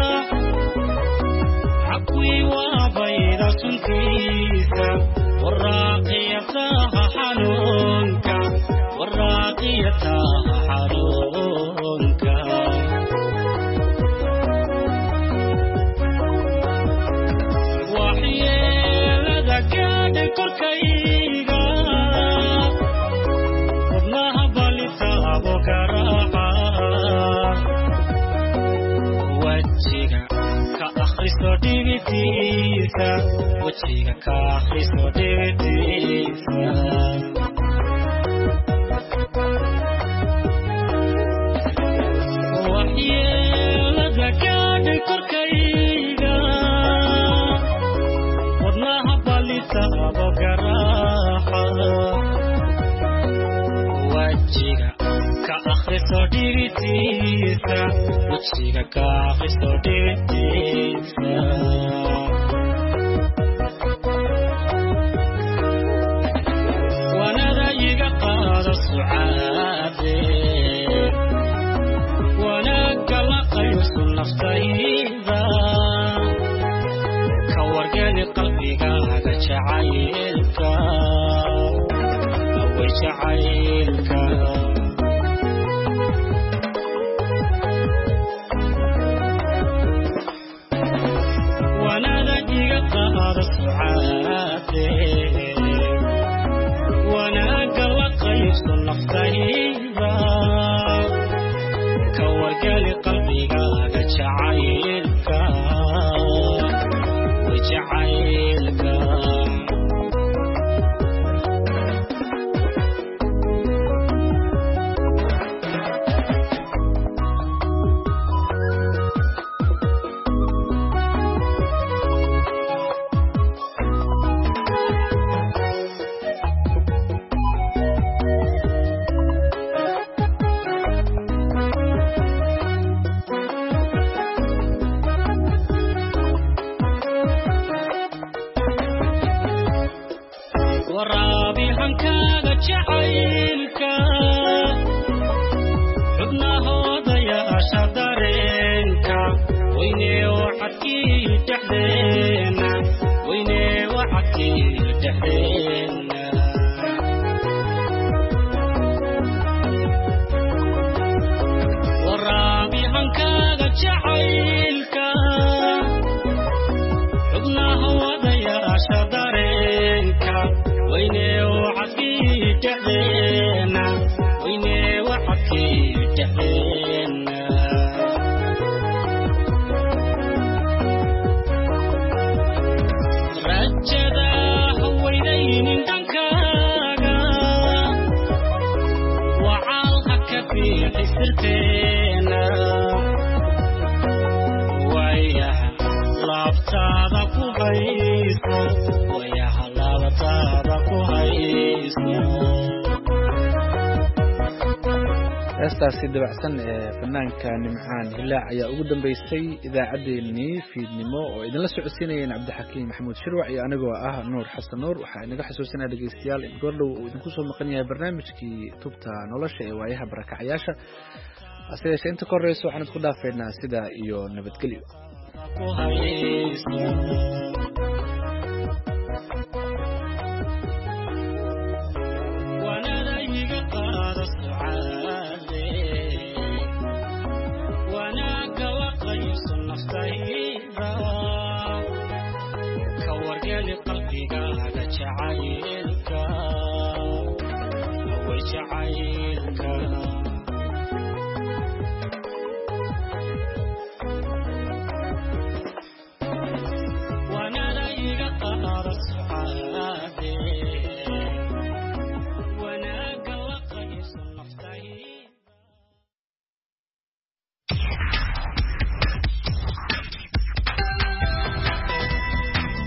عقوي وبينة كيسة والراقيتها حنونك والراقيتها حنونك وحيالة كان كركيغا وابنها بالثاب وكراحة وجهك كأخرسو ديبتيسا وجهك كأخرسو ديبتيسا وحيالة كان كركيغا وابنها بالثاب وكراحة وجهك كأخرسو ديبتيسا وجهك كأخرسو ديبتيسا وانا رايق قاد السعادة وانا قلق يوصل نفسيدا كورقالي قلبي قاعد شعايلك أوي شعايلك وانا رايق قاد السعادة وانا قلق يوصل نفسيدا كورقالي قلبي قاعد شعايلك وجعايلك ورابي هنكاغا جعيلك حبنا هوضيا شدرينك ويني وحكي تحدينا ويني وحكي تحدينا ورابي هنكاغا جعيلك حبنا هوضيا شدرينك ويني وحكي تحدينا ويني وحكي تحدينا رجدا هويدين دنكاغا وعالك في حسرتينا وياها لابتادا كوهيسو وياها
heestaasi dabacsan ee fanaanka nimcaan hilaac ayaa ugu dambeysay idaacaddeenii fiidnimo oo idinla socodsiinayeen cabdixakiim maxamuud shirwac iyo anigoo ah nuur xasan nuur waxaa inaga xasuusinaya dhegeystayaal in goordhow uu idinku soo maqan yahay barnaamijkii tubta nolosha ee waayaha barakacayaasha hase yeeshee inta ka horreysa waxaan isku dhaafaynaa sidaa iyo nabadgelyo
قلبي قاعد جعيلك وجعيل